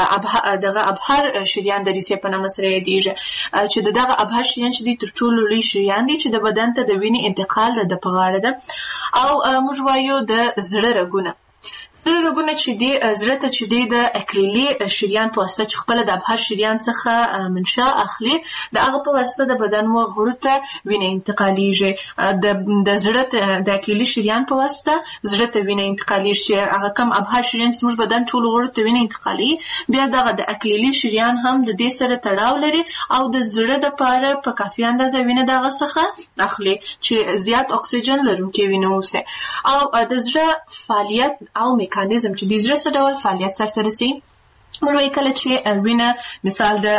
دغه ابهار شریان دریڅه په نامه سره یادیږي چې دغه ابهار شریان چې تر ټولو لوی شریان دي چې د بدن ته د وینې انتقال د په غاړه ده. او موږ وایو د زړه رګونه. زړه رګونه چې دی زړه ته چې دی د اکلیلي شریان په واسطه چې خپل د ابهار شریان څخه منشأ اخلي د هغه په واسطه د بدن و غړو ته وینه انتقالیږي. د زړه د اکلیلي شریان په واسطه زړه ته وینه انتقالیږي. هغه کم ابهار شریان چې موږ بدن ټول غړو ته وینه انتقالي بیا دغه د اکلیلي شریان هم د دې سره تړاو لري او د زړه د پاره په کافي اندازه وینه دغه څخه اخلي چې زیات اکسیجن لرونکي وینه اوسه. او د زړه فعالیت او میکانیزم چې د زړه څه ډول فعالیت سرته رسي. موږ وایو کله چې وینه مثال د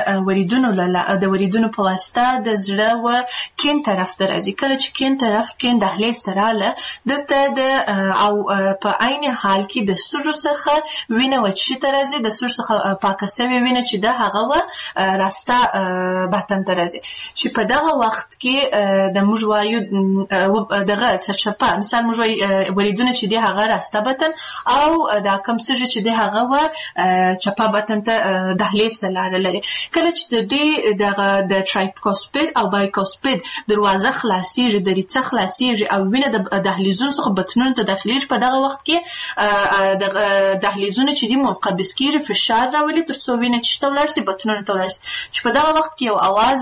وریدونو په واسطه د زړه و کین طرف ته راځي. کله چې کین طرف کین دهلیز ته راله دلته د او په عین حال کې د سږو څخه وینه وچې ته راځي، د سږو څخه پاکه شوې وینه چې د هغه و راسته بطن ته راځي چې په دغه وخت کې د موږ وایو دغه سرچپه مثال موږ وایو وریدونه چې د هغه راسته بطن او دا کم سږي چې د هغه و چپه بطن ته دهلیز ته لاره لري. کله چې د ټرایکاسپید او بایکاسپید دروازه خلاصیږي، دریڅه خلاصیږي او وینه د دهلیزونو څخه بطنونو ته داخليږي، په دغه وخت کې د دهلیزونو چې دی منقبض کیږي، فشار راولي تر څو وینه چې ولاړ شي بطنونو ته ولاړ شي. چې په دغه وخت کې یو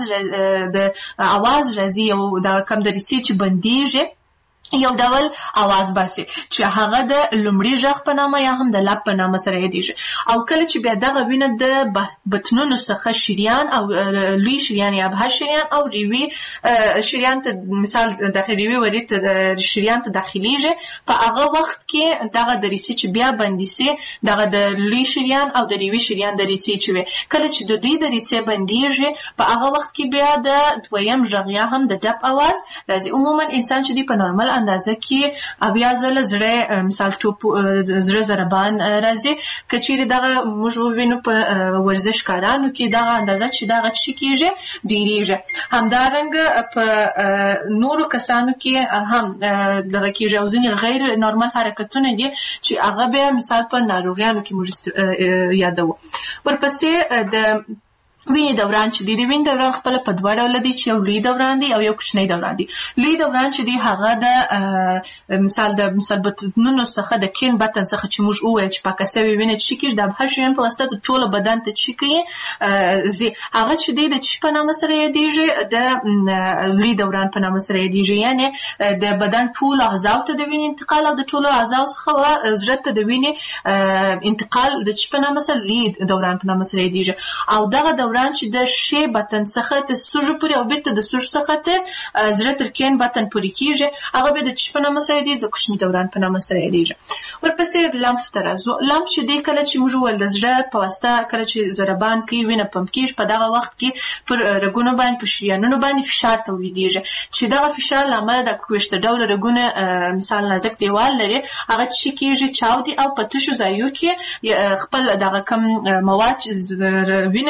اواز راځي او د کم دریڅې چې بندیږي یو ډول आवाज باسي چې هغه د لومړي ژغ په نامه یا هم د لب په نامه سره یادیږي. او کله چې بیا دغه وینه د بطنونو څخه شریان او لوی شریان یا ابهار شریان او ریوي شریان ته مثال داخلي ورید شریان ته داخليږي، په هغه وخت کې دغه دریڅې چې بیا بنديسي دغه د لوی شریان او د ریوي شریان دریڅې چې کله چې د دې دریڅې بنديږي په هغه وخت کې بیا د دویم ژغ یا هم د ډب आवाज راځي. عموما انسان چې دی په نورمال اندازه کې بیا ځله زړه مثال زړه ضربان راځي. کچېرې دغه موږ وینو په ورزش کارانو کې دغه اندازه چې دغه چی کېږي ډیریږي. همدارنګه په نورو کسانو کې هم دغه کېږي او ځینې غیر نورمال حرکتونه دي چې هغه به مثال په ناروغیانو کې موږ یادوو. ورپسې د وینې دوران چې دی د وینې دوران خپل په 2 ډول دي چې یو لوی دوران دی او یو کوچنی دوران دی. لوی دوران چې دی هغه د مثال بطنونو څخه د کین بطن څخه چې موږ وویل چې پاکه شوې وینه چې کېږي د ابهار شریان په واسطه ټول بدن ته چې کوي هغه چې دی د چی په نامه سره یادیږي د لوی دوران په نامه سره یادیږي. یعنی د بدن ټول اعضاء ته د وینې انتقال او د ټول اعضاء څخه زړه ته د وینې انتقال د چی په نامه سره لوی دوران په نامه سره یادیږي. او دغه دوران چې د شی بطن څخه تر سږو پورې او بیرته د سږو څخه تر زړه تر کین بطن پورې کیږي هغه به د چی په نامه سره دی د کوچني دوران په نامه سره یادیږي. ورپسې لمف ته راځو. لمف چې دی کله چې موږ ول د زړه په واسطه کله چې ضربان کوي وینه پمپ کیږي په دغه وخت کې پر رګونو باندې په شریانونو باندې فشار تولیدېږي چې دغه فشار لامل د کوشته ډول رګونه مثال نازک دیوال لري هغه چې کیږي چاودي او په تشو ځایو کې خپل دغه کم مواد وینه چې د هغه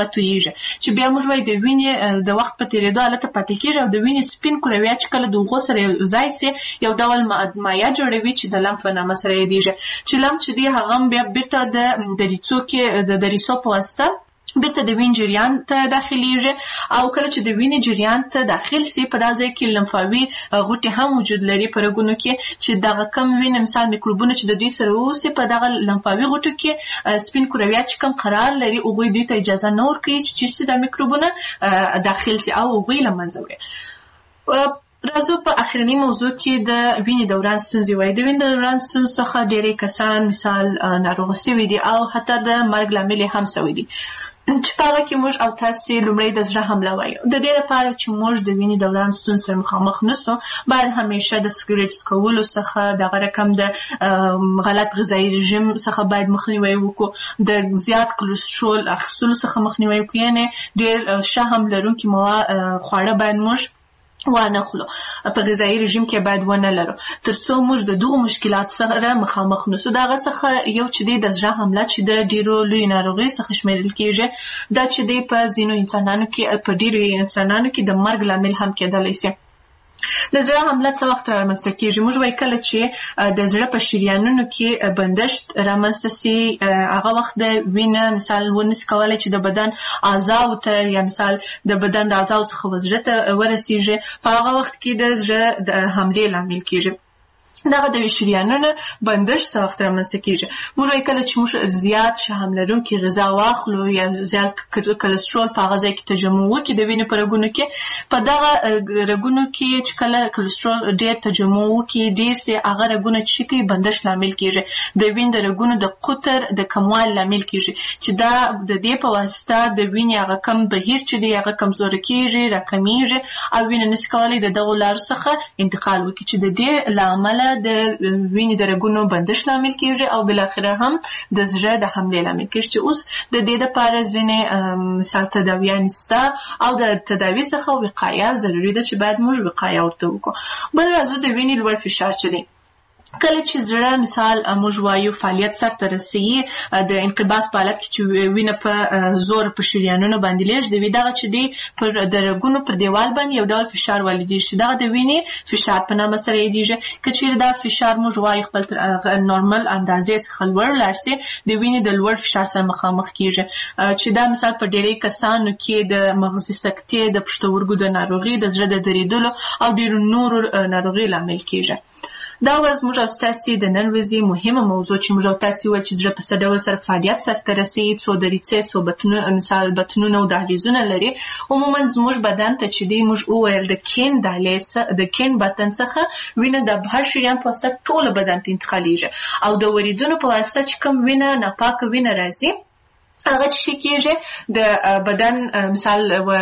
هغه تویږي چې بیا موږ وایي د وینې د وخت په تېرېدو هلته پاتې کېږي او د وینې سپین کرویات چې کله د اوبو سره یو ځای سي یو ډول مایع جوړوي چې د لمف په نامه سره یادېږي چې لمف چې دی هغه بیا بیرته د دریڅو کې د دریڅو په واسطه بیرته د وینې جریان ته داخليږي او کله چې د وینې جریان ته داخل سي په دا ځای کې لمفاوي غوټې هم وجود لري په رګونو کې چې دغه کم وینې مثال میکروبونه چې د دوی سره اوسي په دغه لمفاوي غوټو کې سپین کرویات چې کم قرار لري هغوی دوی ته اجازه نه ورکوي چې دا میکروبونه داخل سي او هغوی له منځه وړي. راځو په اخرنی موضوع کې د وینې دوران ستونزې وایي. د وینې دوران ستونزو څخه ډېری کسان مثال ناروغه سوي دي او حتی د مرګ لامل هم سوي دي چې په هغه کې موږ او تاسې لومړی د زړه حمله وایو. د دې لپاره چې موږ د وینې دوران ستونزو سره مخامخ نسو باید همیشه د سګریټ څکولو څخه دغه رقم د غلط غذایي رژیم څخه باید مخنیوی وکړو، د زیات کلسترول اخیستلو څخه مخنیوی وکړو، یعنې ډېر شحم لرونکي خواړه باید موږ وانه خلو په غذایي رژیم کې باید ونه لرو ترڅو موږ د دغو مشکلات سره مخامخ نسو. دغه څخه یو چې دی د زړه حمله چې د ډیرو لوی ناروغۍ څخه شمیرل کېږي دا چې دی په ځینو انسانانو کې په ډیرو انسانانو کې د مرګ لامل هم کېدلی شي. د زړه حمله څه وخت رامنځته کېږي؟ موږ وایي کله چې د زړه په شریانونو کې بندښت رامنځته سي هغه وخت د وینه مثال ونسي کولی چې د بدن اعضاو ته یا مثال د بدن د اعضاو څخه زړه ته ورسیږي په هغه وخت کې د زړه د حملې لامل کېږي. دغه د شریانونو بندښت څه وخت رامنځته کېږي؟ موږ وایي کله چې موږ زیات شحم لرونکي غذا واخلو یا زیات کلسترول په هغه ځای کې تجمع وکړي د وینې په رګونو کې په دغه رګونو کې چې کله کلسترول ډېر تجمع وکړي ډېر سي هغه رګونه چې کوي بندښت لامل کېږي د وینې د رګونو د قطر د کموالي لامل کېږي چې دا د دې په واسطه د وینې هغه کم بهیر چې دی هغه کمزوری کېږي راکمیږي او وینه نشي کولی د دغو لارو څخه انتقال وکړي چې د دې له امله د وینې د رګونو بندښت لامل کېږي او بالاخره هم د زړه د حملې لامل کېږي چې اوس د دې لپاره ځینې مثال تداویانې شته او د تداوي څخه وقایه ضروري ده چې باید موږ وقایه ورته وکړو. بل راځو د وینې لوړ فشار چې دی کله چې زړه مثال موږ وایو فعالیت سرته رسوي د انقباض په حالت کې چې وینه په زور په شریانونو باندې لیږدوي دغه چې دی پر د رګونو پر دیوال باندې یو ډول فشار والیدېږي چې دغه د وینې فشار په نامه سره یادېږي. که چیرې دا فشار موږ وایو خپل نورمال اندازې څخه لوړ لاړ سي د وینې د لوړ فشار سره مخامخ کېږي چې دا مثال په ډېری کسانو کې د مغزي سکتې د پښتورګو د ناروغۍ د زړه د دریدلو او ډېرو نورو ناروغۍ لامل کېږي. دا وز موږ او ستاسې د نن ورځې مهمه موضوع چې موږ او تاسې وویل چې زړه په څه ډول سره فعالیت سرته رسوي څو دریڅې څو مثال بطنونه او دهلیزونه لري. عموما زموږ بدن ته چې دی موږ وویل د کین بطن څخه وینه د بهر شریان په واسطه ټوله بدن ته انتقالیږي او د وریدونو په واسطه چې کوم وینه ناپاکه وینه راځي هغه چې کېږي د بدن مثال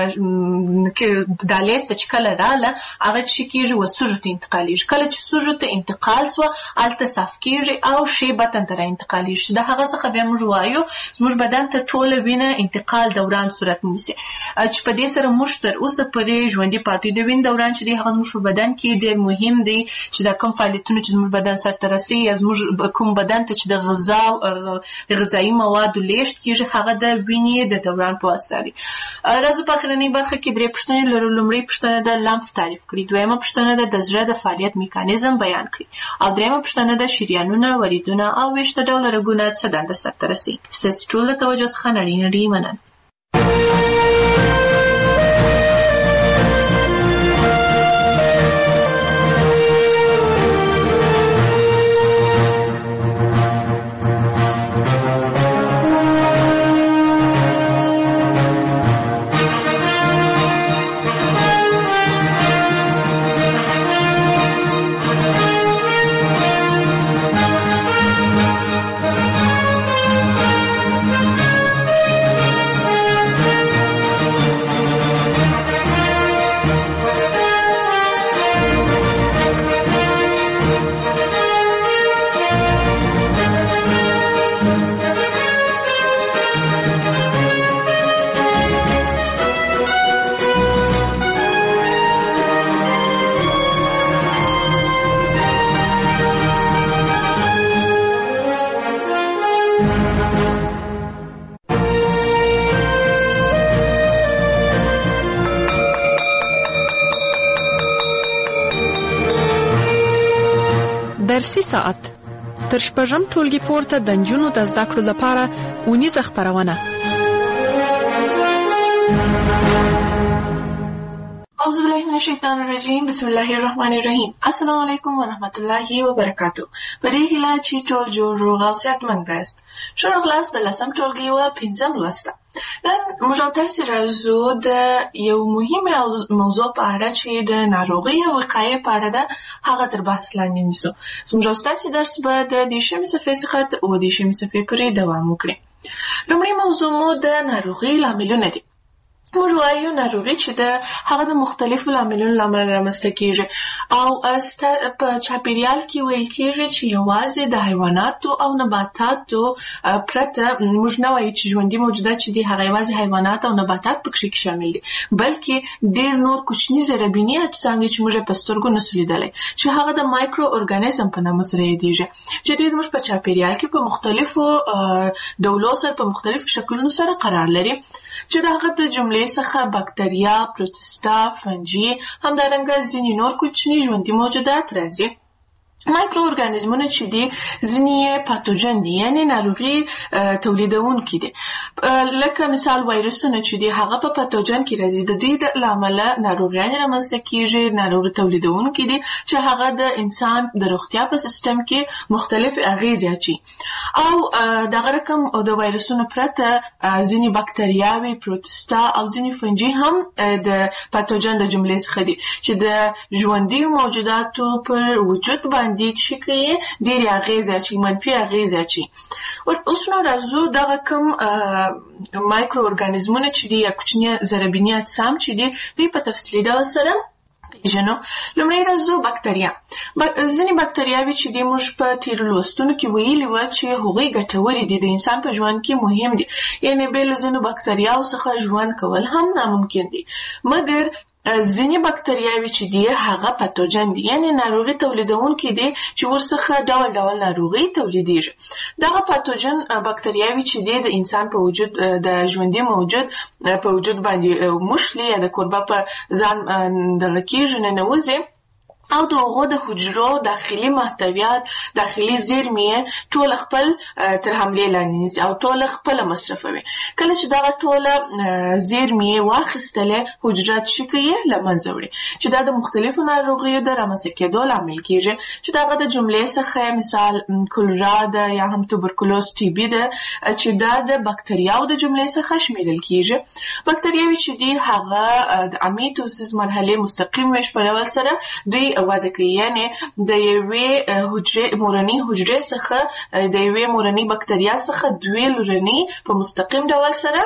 دالیز ته چې کله رااله هغه چې کېږي سږو ته انتقالیږي. کله چې سږو ته انتقال سوه هلته صاف کېږي او شی بطن ته راانتقالیږي. د هغه څخه بیا موږ وایو زموږ بدن ته ټوله وینه انتقال دوران صورت نیسي چې په دې سره موږ تر اوسه پورې ژوندي پاتې د وینې دوران چې دی هغه زموږ په بدن کې ډېر مهم دی چې دا کوم فعالیتونه چې زموږ بدن سرته رسوي یا زموږ کوم بدن ته چې د غذایي موادو لیږد کېږي هغه د وینې د دوران په واسطه دي. راځو په اخرنۍ برخه کې درې پوښتنې لرو. لومړۍ پوښتنه د لمف تعریف کړي، دویمه پوښتنه د زړه د فعالیت میکانیزم بیان کړي او دریمه پوښتنه د شریانونه وریدونه او ویښته ډوله رګونه څه دنده سرته رسوي. ستاسې ټول د توجه څخه نړۍ مننه. درسي ساعت تر شپږم ټولګي پورته د نجونو د زده کړو لپاره اونیزه خپرونه. اعوذ بالله من الشیطان الرجیم. بسم الله الرحمن الرحیم. السلام علیکم ورحمت الله وبرکاتو. په دې هیله چې ټول جوړ روغ او صحتمند یاست. ښه راغلاست د 10م ټولګي یوه 5م لوسته. نن موږ تاسو راځو د یو مهمه موضوع په اړه چې د ناروغۍ او وقایې په اړه ده، هغه تر بحث لاندې نیسو. زموږ تاسو درس به د 10مې صفحې څخه تر 10مې صفحې پورې دوام وکړي. لومړی موضوع مو د ناروغۍ لاملونه دي. موږ وایو ناروغي چې د هغه د مختلفو لاملونو له امله رامنځته کېږي او په چاپیریال کې ویل کېږي چې یوازې د حیواناتو او نباتاتو پرته موږ نه وایو چې ژوندي موجودات چې دي هغه یوازې حیوانات او نباتات پکې شامل دي، بلکې ډېر نور کوچني زربیني اجسام دي چې موږ په سترګو نسو لیدلی، چې هغه د مایکرو ارګانیزم په نامه سره یادېږي، چې دوی زموږ په چاپیریال کې په مختلفو ډولو سره په مختلفو شکلونو سره قرار لري، چې د هغه د جملې څخه باکتریا، پروتستا، فنجي، همدارنګه ځینې نور کوچني ژوندي موجودات راځي. مایکرو ارګانیزمونه چې دي ځینې یې پاتوجن دي، یعنې ناروغي تولیدونکي دي، لکه مثال وایرسونه چې دي هغه په پاتوجن کې راځي، د دوی له امله ناروغیانې رامنځته کېږي، ناروغي تولیدونکي دي چې هغه د انسان د روغتیا په سیستم کې مختلف اغېزې اچوي. او دغه رقم د وایرسونو پرته ځینې باکتریاوې، پروتستا او ځینې فنجي هم د پاتوجن د جملې څخه دي چې د ژوندي موجوداتو پر وجود باندې چې کوي ډېرې اغېزې اچوي، منفي اغېزې اچوي. اوس نو راځو دغه کوم مایکرو ارګانیزمونه چې دي یا کوچني زربیني اجسام چې دي دوی په تفصیلي ډول سره پیژنو. لومړی راځو باکتریا. ځینې باکتریاوې چې دي موږ په تېرو لوستونو کې ویلي وو چې هغوی ګټورې دي، د انسان په ژوند کې مهم دي، یعنې بې له ځینو باکتریاوو څخه ژوند کول هم ناممکن دي، مګر ځینې باکتریاوې چې دي هغه پاتوجن دي، یعنې ناروغي تولیدونکي دي چې ورڅخه ډول ډول ناروغي تولیدېږي. دغه پاتوجن باکتریاوې چې دي د انسان په وجود د ژوندي موجود په وجود باندې مشلي یا د کوربه په ځان دغه کېږي، ننوځي او د هغو د حجرو داخلي محتویات، داخلي زیرمې ټول خپل تر حملې لاندې نیسي او ټول خپل مصرفوي. کله چې دغه ټوله زیرمې واخیستلې، حجره چې کوي له منځه وړي، چې دا د مختلفو ناروغیو د رامنځته کېدو لامل کېږي، چې دغه د جملې څخه مثال کولرا ده یا هم توبرکلوز ټي بي ده، چې دا د باکتریاو د جملې څخه شمیرل کېږي. باکتریاوې چې دي هغه د امیټوسیس مرحلې مستقیم ویش په ډول سره دوی وده کوي، یعنې د یوې مورنۍ حجرې څخه د یوې مورنۍ باکتریا څخه دوې لورنۍ په مستقیم ډول سره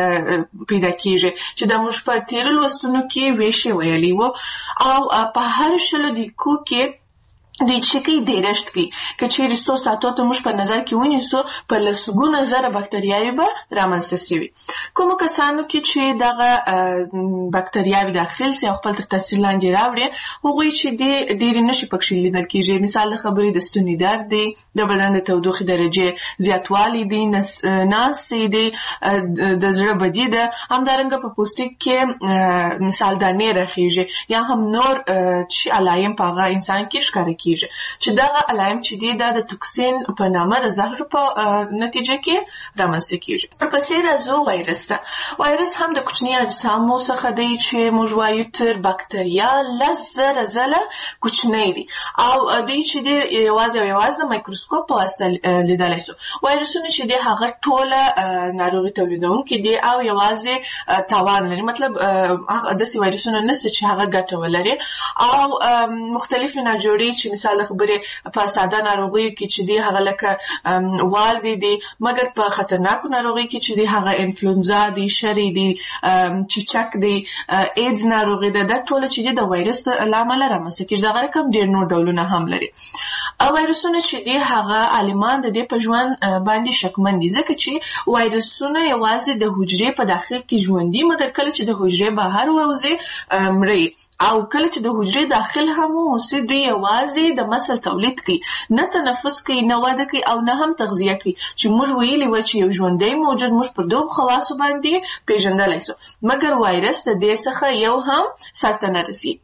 پیدا کېږي، چې دا موږ په تېرو لوستونو کې ویشې ویلي وو. او په هر 100 دقیقو کې دوی چې کوي ډېرشت کوي. که چېرې 100 ساعتو ته موږ په نظر کې ونیسو، په لسګونه زره باکتریاوې به رامنځته شوي. کومو کسانو کې چې دغه باکتریاوې داخل سي او خپل تر تاثیر لاندې راوړي، هغوی چې ډېرې نښې پکښې لیدل کېږي. مثال د خبرې د ستوني درد دی، د بدن د تودوخې درجې زیاتوالی دی، ناستې دی، د زړه بدي ده، همدارنګه په پوستکي کې مثال دانې راخېږي یا هم نور چې علایم په هغه انسان کې ښکاره کېږي، چې دغه علایم چې دي دا د توکسین په نامه د زهر په نتیجه کې رامنځته کېږي. ورپسې راځو وایرس ته. وایرس هم د کوچني اجسامو څخه دی چې موږ وایو تر باکتریا 10,000 ځله کوچنی دي او دوی چې دي یوازې د مایکروسکوپ په واسطه لیدلی سو. وایرسونه چې دي هغه ټوله ناروغي تولیدونکي دي او یوازې تاوان لري، مطلب داسې وایرسونه نشته چې هغه ګټه ولري. او مختلفې ناجوړې چې مثال د خبرې په ساده ناروغیو کې چې دي هغه لکه والدې دي، مګر په خطرناکو ناروغیو کې چې دي هغه انفلونزا دي، شری دي، چیچک دي، ایډز ناروغي ده، دا ټوله چې دي د وایرس له امله رامنځته کېږي. دغه رقم ډېر نور ډولونه هم لري. وایرسونه چې دي هغه عالمان د دې په ژوند باندې شکمن دي، ځکه چې وایرسونه یوازې د حجرې په داخل کې ژوندي، مګر کله چې د حجرې بهر ووځي مړه، او کله چې د حجرې داخل هم اوسي دوی یوازې د مسل تولید کوي، نه تنفس کوي، نه وده کوي او نه هم تغذیه کوي، چې موږ ویلي وو چې یو ژوندی موجود موږ پر دغو خواصو باندې پیژندلی سو، مګر وایرس د دې څخه یو هم سرته نه رسي.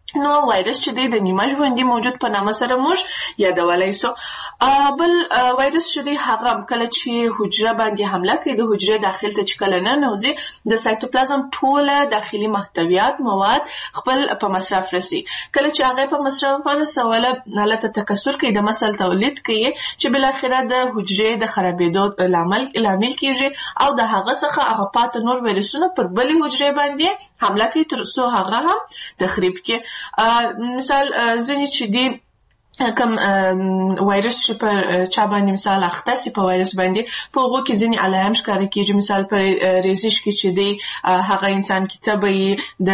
نو وایرس چې دی د نیمه ژوندي موجود په نامه سره موږ یادولی سو. بل وایرس چې دی هغه کله چې حجره باندې حمله کوي، د حجرې داخل ته چې کله ننوځي د سایتوپلازم ټوله داخلي محتویات مواد خپل په مصرف رسي. کله چې هغه په مصرف ورسوله هلته تکثر کوي، د مثل تولید کوي چې بالاخره د حجرې د خرابېدو لامل کیږي او د هغه څخه هغه پاتې نور ویروسونه پر بلې حجرې باندې حمله کوي تر څو هغه هم تخریب کړي. مثال ځینې چې دی کم وایرس چې په چا باندې مثال اخته سي په وایرس باندې په هغو کې ځینې علایم ښکاره کېږي. مثال په ریزش کې چې دی هغه انسان کې تبه د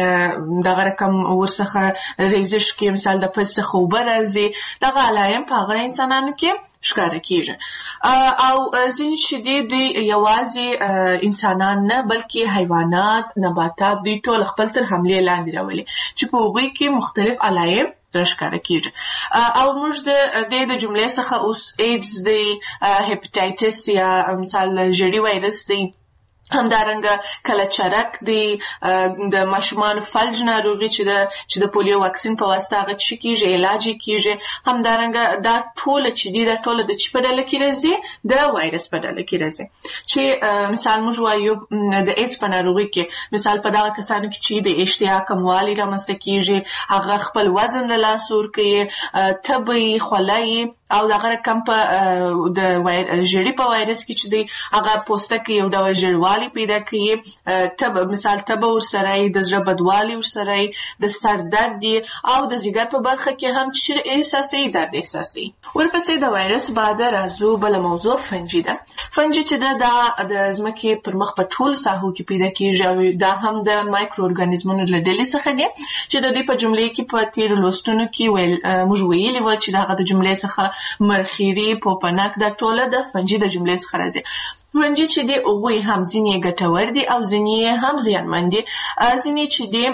دغه رقم ورڅخه ریزش کې مثال د پز څخه اوبه راځي، دغه علایم په هغه انسانانو کې ښکاره کېږي. او ځینې چې دوی یوازې انسانان نه بلکې حیوانات، نباتات دوی ټول خپل تر حملې لاندې راولي چې په هغوی کې مختلف علایم راښکاره کېږي. او موږ د جملې څخه اوس ایډز دی، هپاتایټس یا مثال ژیړي وایرس دی، همدارنګه کله چرک دی، د ماشومانو فلج ناروغي چې د پولیو واکسین په واسطه هغه څه کېږي علاج یې کېږي. همدارنګه دا ټوله چې دی دا ټوله د چې په ډله کې راځي د وایرس په ډله کې راځي چې مثال موږ وایو د ایډز په ناروغي کې مثال په دغه کسانو کې چې د اشتها کموالی رامنځته کېږي، هغه خپل وزن له لاسه ورکوي، تبه خولۍ او دغه رقم په د ژیړي په وایرس کې چې دی هغه پوستکی یو ډول ژیړوالی پیدا کوي، مثال تبه ورسره د زړه بدوالی ورسره د سر درد او د ځیګر په برخه کې هم چې احساسي درد احساسي. ورپسې د وایرس بعد راځو بل موضوع فنجي ده. فنجي چې د ځمکې پر مخ په ټولو ساحو کې پیدا کېږي او دا هم د مایکرو ارګانیزمونو له ډلې څخه دی چې د دې په جملې کې په تېرو لوستونو کې موږ ویلي وو چې دغه د جملې څخه مرخیری، پوپنک دا ټوله د فنجي د جملې څخه راځي. فنجي چې دی هغوی هم ځینې ګټور دي او ځینې هم زیانمن دي. ځینې چې دی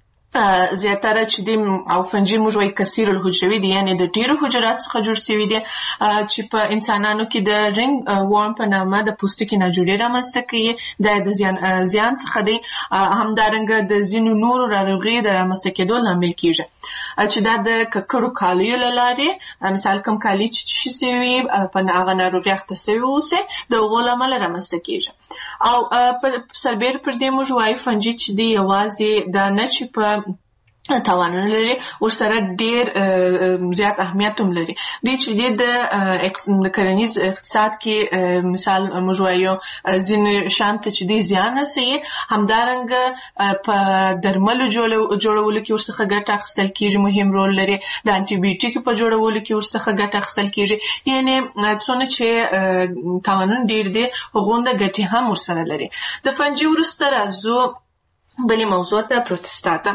زیاتره چې دی او فنجي موږ وایي کثیر الحجروي دي، یعنې د ډیرو حجرات څخه جوړ شوي دي چې په انسانانو کې د رنګ ورم په نامه د پوستکي ناجوړي رامنځته کوي. دا د زیان څخه دی. همدارنګه د ځینو نورو ناروغیو د رامنځته کېدو لامل کېږي چې دا د ککړو کالیو له لارې مثال کوم کالي چې شوي په هغه ناروغي اخته شوي اوسي د هغو له امله رامنځته کېږي. او سربېره پر دې موږ وایو فنجي چې دی یوازې دا نه چې په تاوانونه لري، ورسره ډیر زیات اهمیت هم لري. دوی چې د کرنیز اقتصاد کې مثال موږ وایو ځینې شیان ته چې دی زیان رسوي، همدارنګه په درملو جوړولو کې ورڅخه ګټه اخیستل کېږي، مهم رول لري. د انټي بیوټیکو په جوړولو کې ورڅخه ګټه اخیستل کېږي. یعنې څونه چې تاوانونه ډیر دي هغومره ګټې هم ورسره لري. د فنجي وروسته راځو بلې موضوع ته پروتستا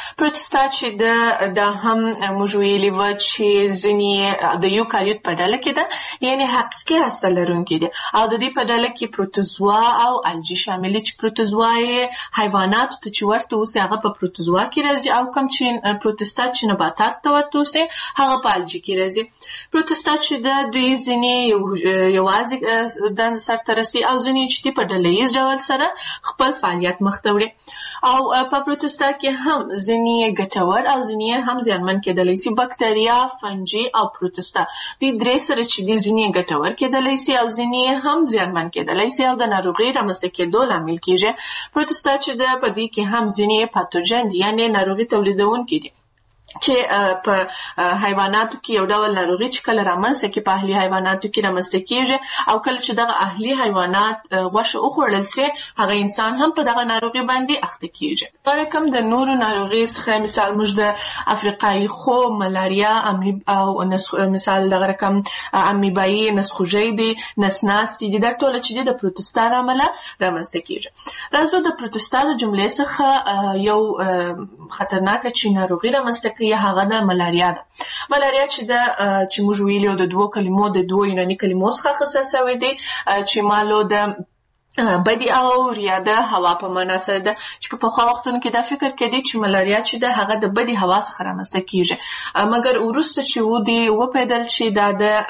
چې دا هم موږ ویلي وو چې ځینې د یوکاریوت په ډله کې ده، یعنې حقیقي هسته لرونکي دي او د دې په ډله کې پروتوزوا او الجی شامل دي چې پروتوزوا یې حیواناتو ته چې ورته اوسي هغه په پروتوزوا کې راځي او کوم چې پروتستا چې نباتات ته ورته اوسي هغه په الجی کې راځي. پروتستا چې دوی ځینې یوازې دندې سرته رسي او ځینې چې په ډله ییز ډول سره خپل فعالیت مخته وړي. او په پروتستا کې هم ځینې ګټور او ځینې هم زیانمن کېدلی شي. بکتریا، فنجي او پروتستا دوی درې سره چې دي ځینې ګټور کېدلی شي او ځینې هم زیانمن کېدلی شي او د ناروغۍ رامنځته کېدو لامل کېږي. پروتستا چې ده په دې کې هم ځینې پاتوجن دي، یعنې ناروغي تولیدونکي دي چې په حیواناتو کې یو ډول ناروغي چې کله رامنځته کې په اهلي حیواناتو کې رامنځته کېږي او کله چې دغه اهلي حیوانات غوښه وخوړل شي هغه انسان هم په دغه ناروغي باندې اخته کېږي. دا رقم د نورو ناروغي څخه مثال موږ د افریقایي خوب، ملاریا او مثال دغه رقم امیبایي نسخوږی دي، نسناستي دي، دا ټوله چې دي د پروتستا له امله رامنځته کېږي. راځو د پروتستا د جملې څخه یو خطرناکه چې ناروغي رامنځته هغه د ملاریا ده. ملاریا چې موږ ویلو د دوو کلمو د دوو یوناني کلمو څخه اخیستل شوی دی چې مالو د بدی او یا د هوا په معنا سره ده چې په پخوا وختونو کې دا فکر کېدی چې ملاریا چې ده هغه د بدی هوا څخه رامنځته کیږي مګر وروسته چې و دی وپیدل شي دا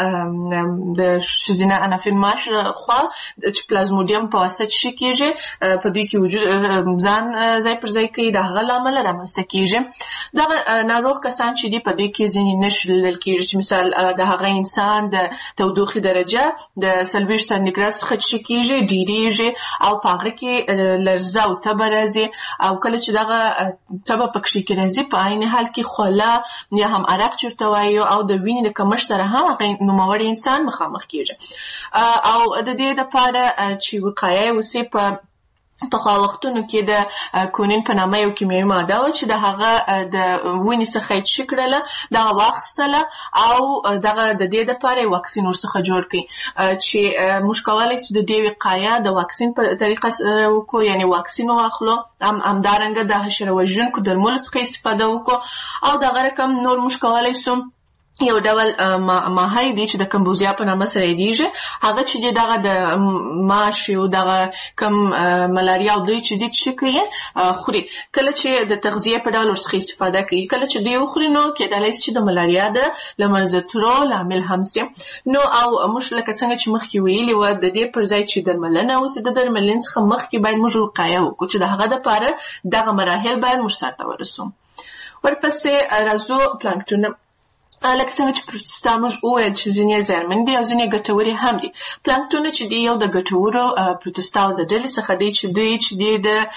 د ښځینه انافیماش خوا چې پلازمودیم په واسطه چې کیږي په دوی کې وجود ځان ځای پر ځای کوي د هغه لامل رامنځته کیږي دا ناروغ کسان چې دی په دوی کې ځینې نښې لیدل کیږي چې مثال د هغه انسان د تودوخې درجه د 40 سانتیګراد څخه چې کیږي ډیری او پاغه کې لرزه او تبه راځي او کله چې دغه تبه پکې کې راځي په عین حال کې خوله یا هم عرق چورته وایي او د وینې د کمښت سره هم نوموړی انسان مخامخ کیږي او د دې لپاره چې وقایه وسی په خوا وختونو کې د کونین په نامه یو کیمیاوي ماده و چې د هغه د وینې څخه چې کړله دغه واخیستله او دغه د دې لپاره واکسین ورڅخه جوړ کړي چې موږ کولی شو د دې وقایه د واکسین په طریقه وکړو یعنی واکسین واخلو همدارنګه د حشره وژونکو درملو څخه استفاده وکړو او دغه رقم نور موږ کولی شو یو ډول ماهی دی چې د کمبوزیا په نامه سره یادیږي هغه چې دغه د ماش او دغه کم ملاریا او دوی چې دي چې کوي خوري کله چې د تغذیه په ډول ورڅخه استفاده کوي کله چې دوی خوري نو کېدای شي د ملاریا د لمرزترو لامل هم شي نو او موږ لکه څنګه چې مخکې ویلي و د دې پر ځای چې درملنه اوس د درملنې څخه مخکې باید موږ وقایه وکړو چې د هغه لپاره دغه مراحل باید موږ سره ورسو ورپسې راځو پلانکټون لکه څنګه چې پروتستا موږ وویل چې ځینې زیانمن دي او ځینې ګټورې هم دي پلانکټون چې دی یو د ګټورو پروتستا د ډلې څخه دی چې دوی چې دی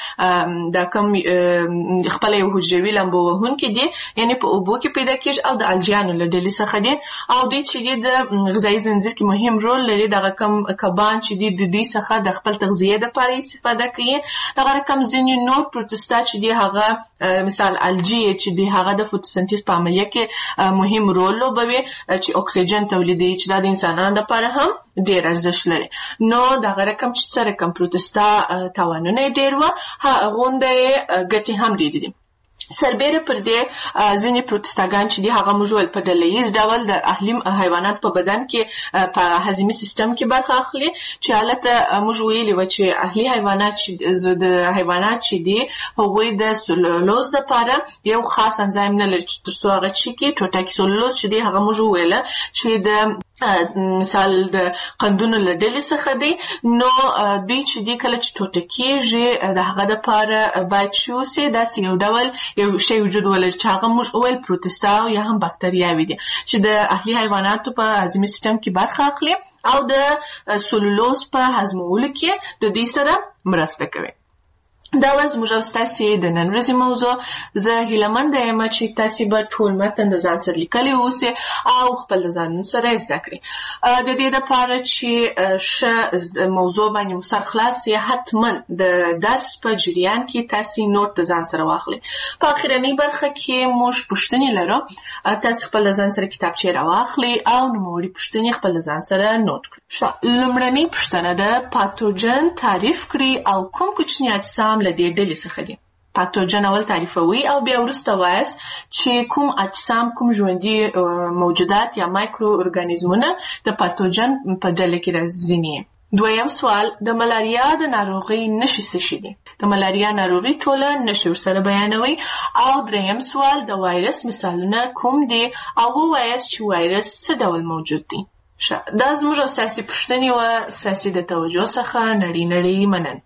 د کوم خپل یو حجروي لامبو وهونکي دي یعنی په اوبو کې پیدا کېږي او د الجیانو له ډلې څخه دي او دوی چې دی د غذایي زنځیر کې مهم رول لري دغه کم کبان چې دی د دوی څخه د خپل تغذیه لپاره استفاده کوي دغه رقم ځینې نور پروتستا چې دی هغه مثال الجی چې دی هغه د فوتوسنتیز په عملیه کې مهم رول لوبوي چې اکسیجن تولیدوي چې د انسانانو لپاره هم ډیر ارزښت لري نو دغه رقم چې څه رقم پروتستا توانونه ډیر و غونډه ګټې هم ډیر دي سربېره پر دې ځینې پروتستاګان چې دي هغه موږ ول په ډلهییز ډول د اهلي حیوانات په بدن کې په هضمي سیستم کې برخه اخلي چې حالت موږ ویلي و چې اهلي حیوانات چې د حیوانات چې دي هغوی د سلولوز لپاره یو خاص انزیم نه لري چې ترڅو هغه چې کې ټوټاکي سلولوز چې دي هغه موږ ویل چې د مثال د قندونو له ډلې څخه دی نو دوی چې دی کله چې ټوټه کېږي د هغه لپاره باید چې اوسي داسې یو ډول یو شی وجود ولري چې هغه موږ وویل پروتستا یا هم باکتریاوې دي چې د اهلي حیواناتو په هضمي سیستم کې برخه اخلي او د سلولوز په هضمولو کې د دوی سره مرسته کوي دا وز موږ تاسو د نن ورځې موضوع زه هیلهمند یم چې تاسو به ټول متن د ځان سره لیکلی اوسئ او خپل ځان سره زده کړئ د دې لپاره چې موضوع باندې سر خلاص یې حتما د درس په جریان کې تاسو نوٹ د ځان سره واخلئ په اخرنۍ برخه کې موږ پوښتنې لرو تاسو خپل ځان سره کتابچه راواخلئ او نوموړي پوښتنې خپل ځان سره نوٹ کړئ لومړنۍ پوښتنه ده پاتوجن تعریف کړئ او کوم کوچني اجسام له دې ډلې څخه دي پاتوجن اول تعریفوي او بیا وروسته وایاست چې کوم اجسام کوم ژوندي موجودات یا مایکرو ارګانیزمونه د پاتوجن په ډله کې راځي دویم سوال د ملاریا د ناروغۍ نښې څه شي دي د ملاریا ناروغۍ ټوله نښې ورسره بیانوي او دریم سوال د وایرس مثالونه کوم دي او ووایاست چې وایرس څه ډول موجود دي دا زموږ اساسي پوښتنې وه ستاسې د توجه څخه نړۍ مننه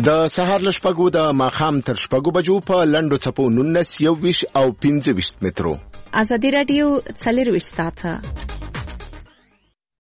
د سهار ل شپږو د ماخام تر شپږو بجو په لنډو څپو 19 21 او 25 مترو. ازادي رادیو 24 ساعته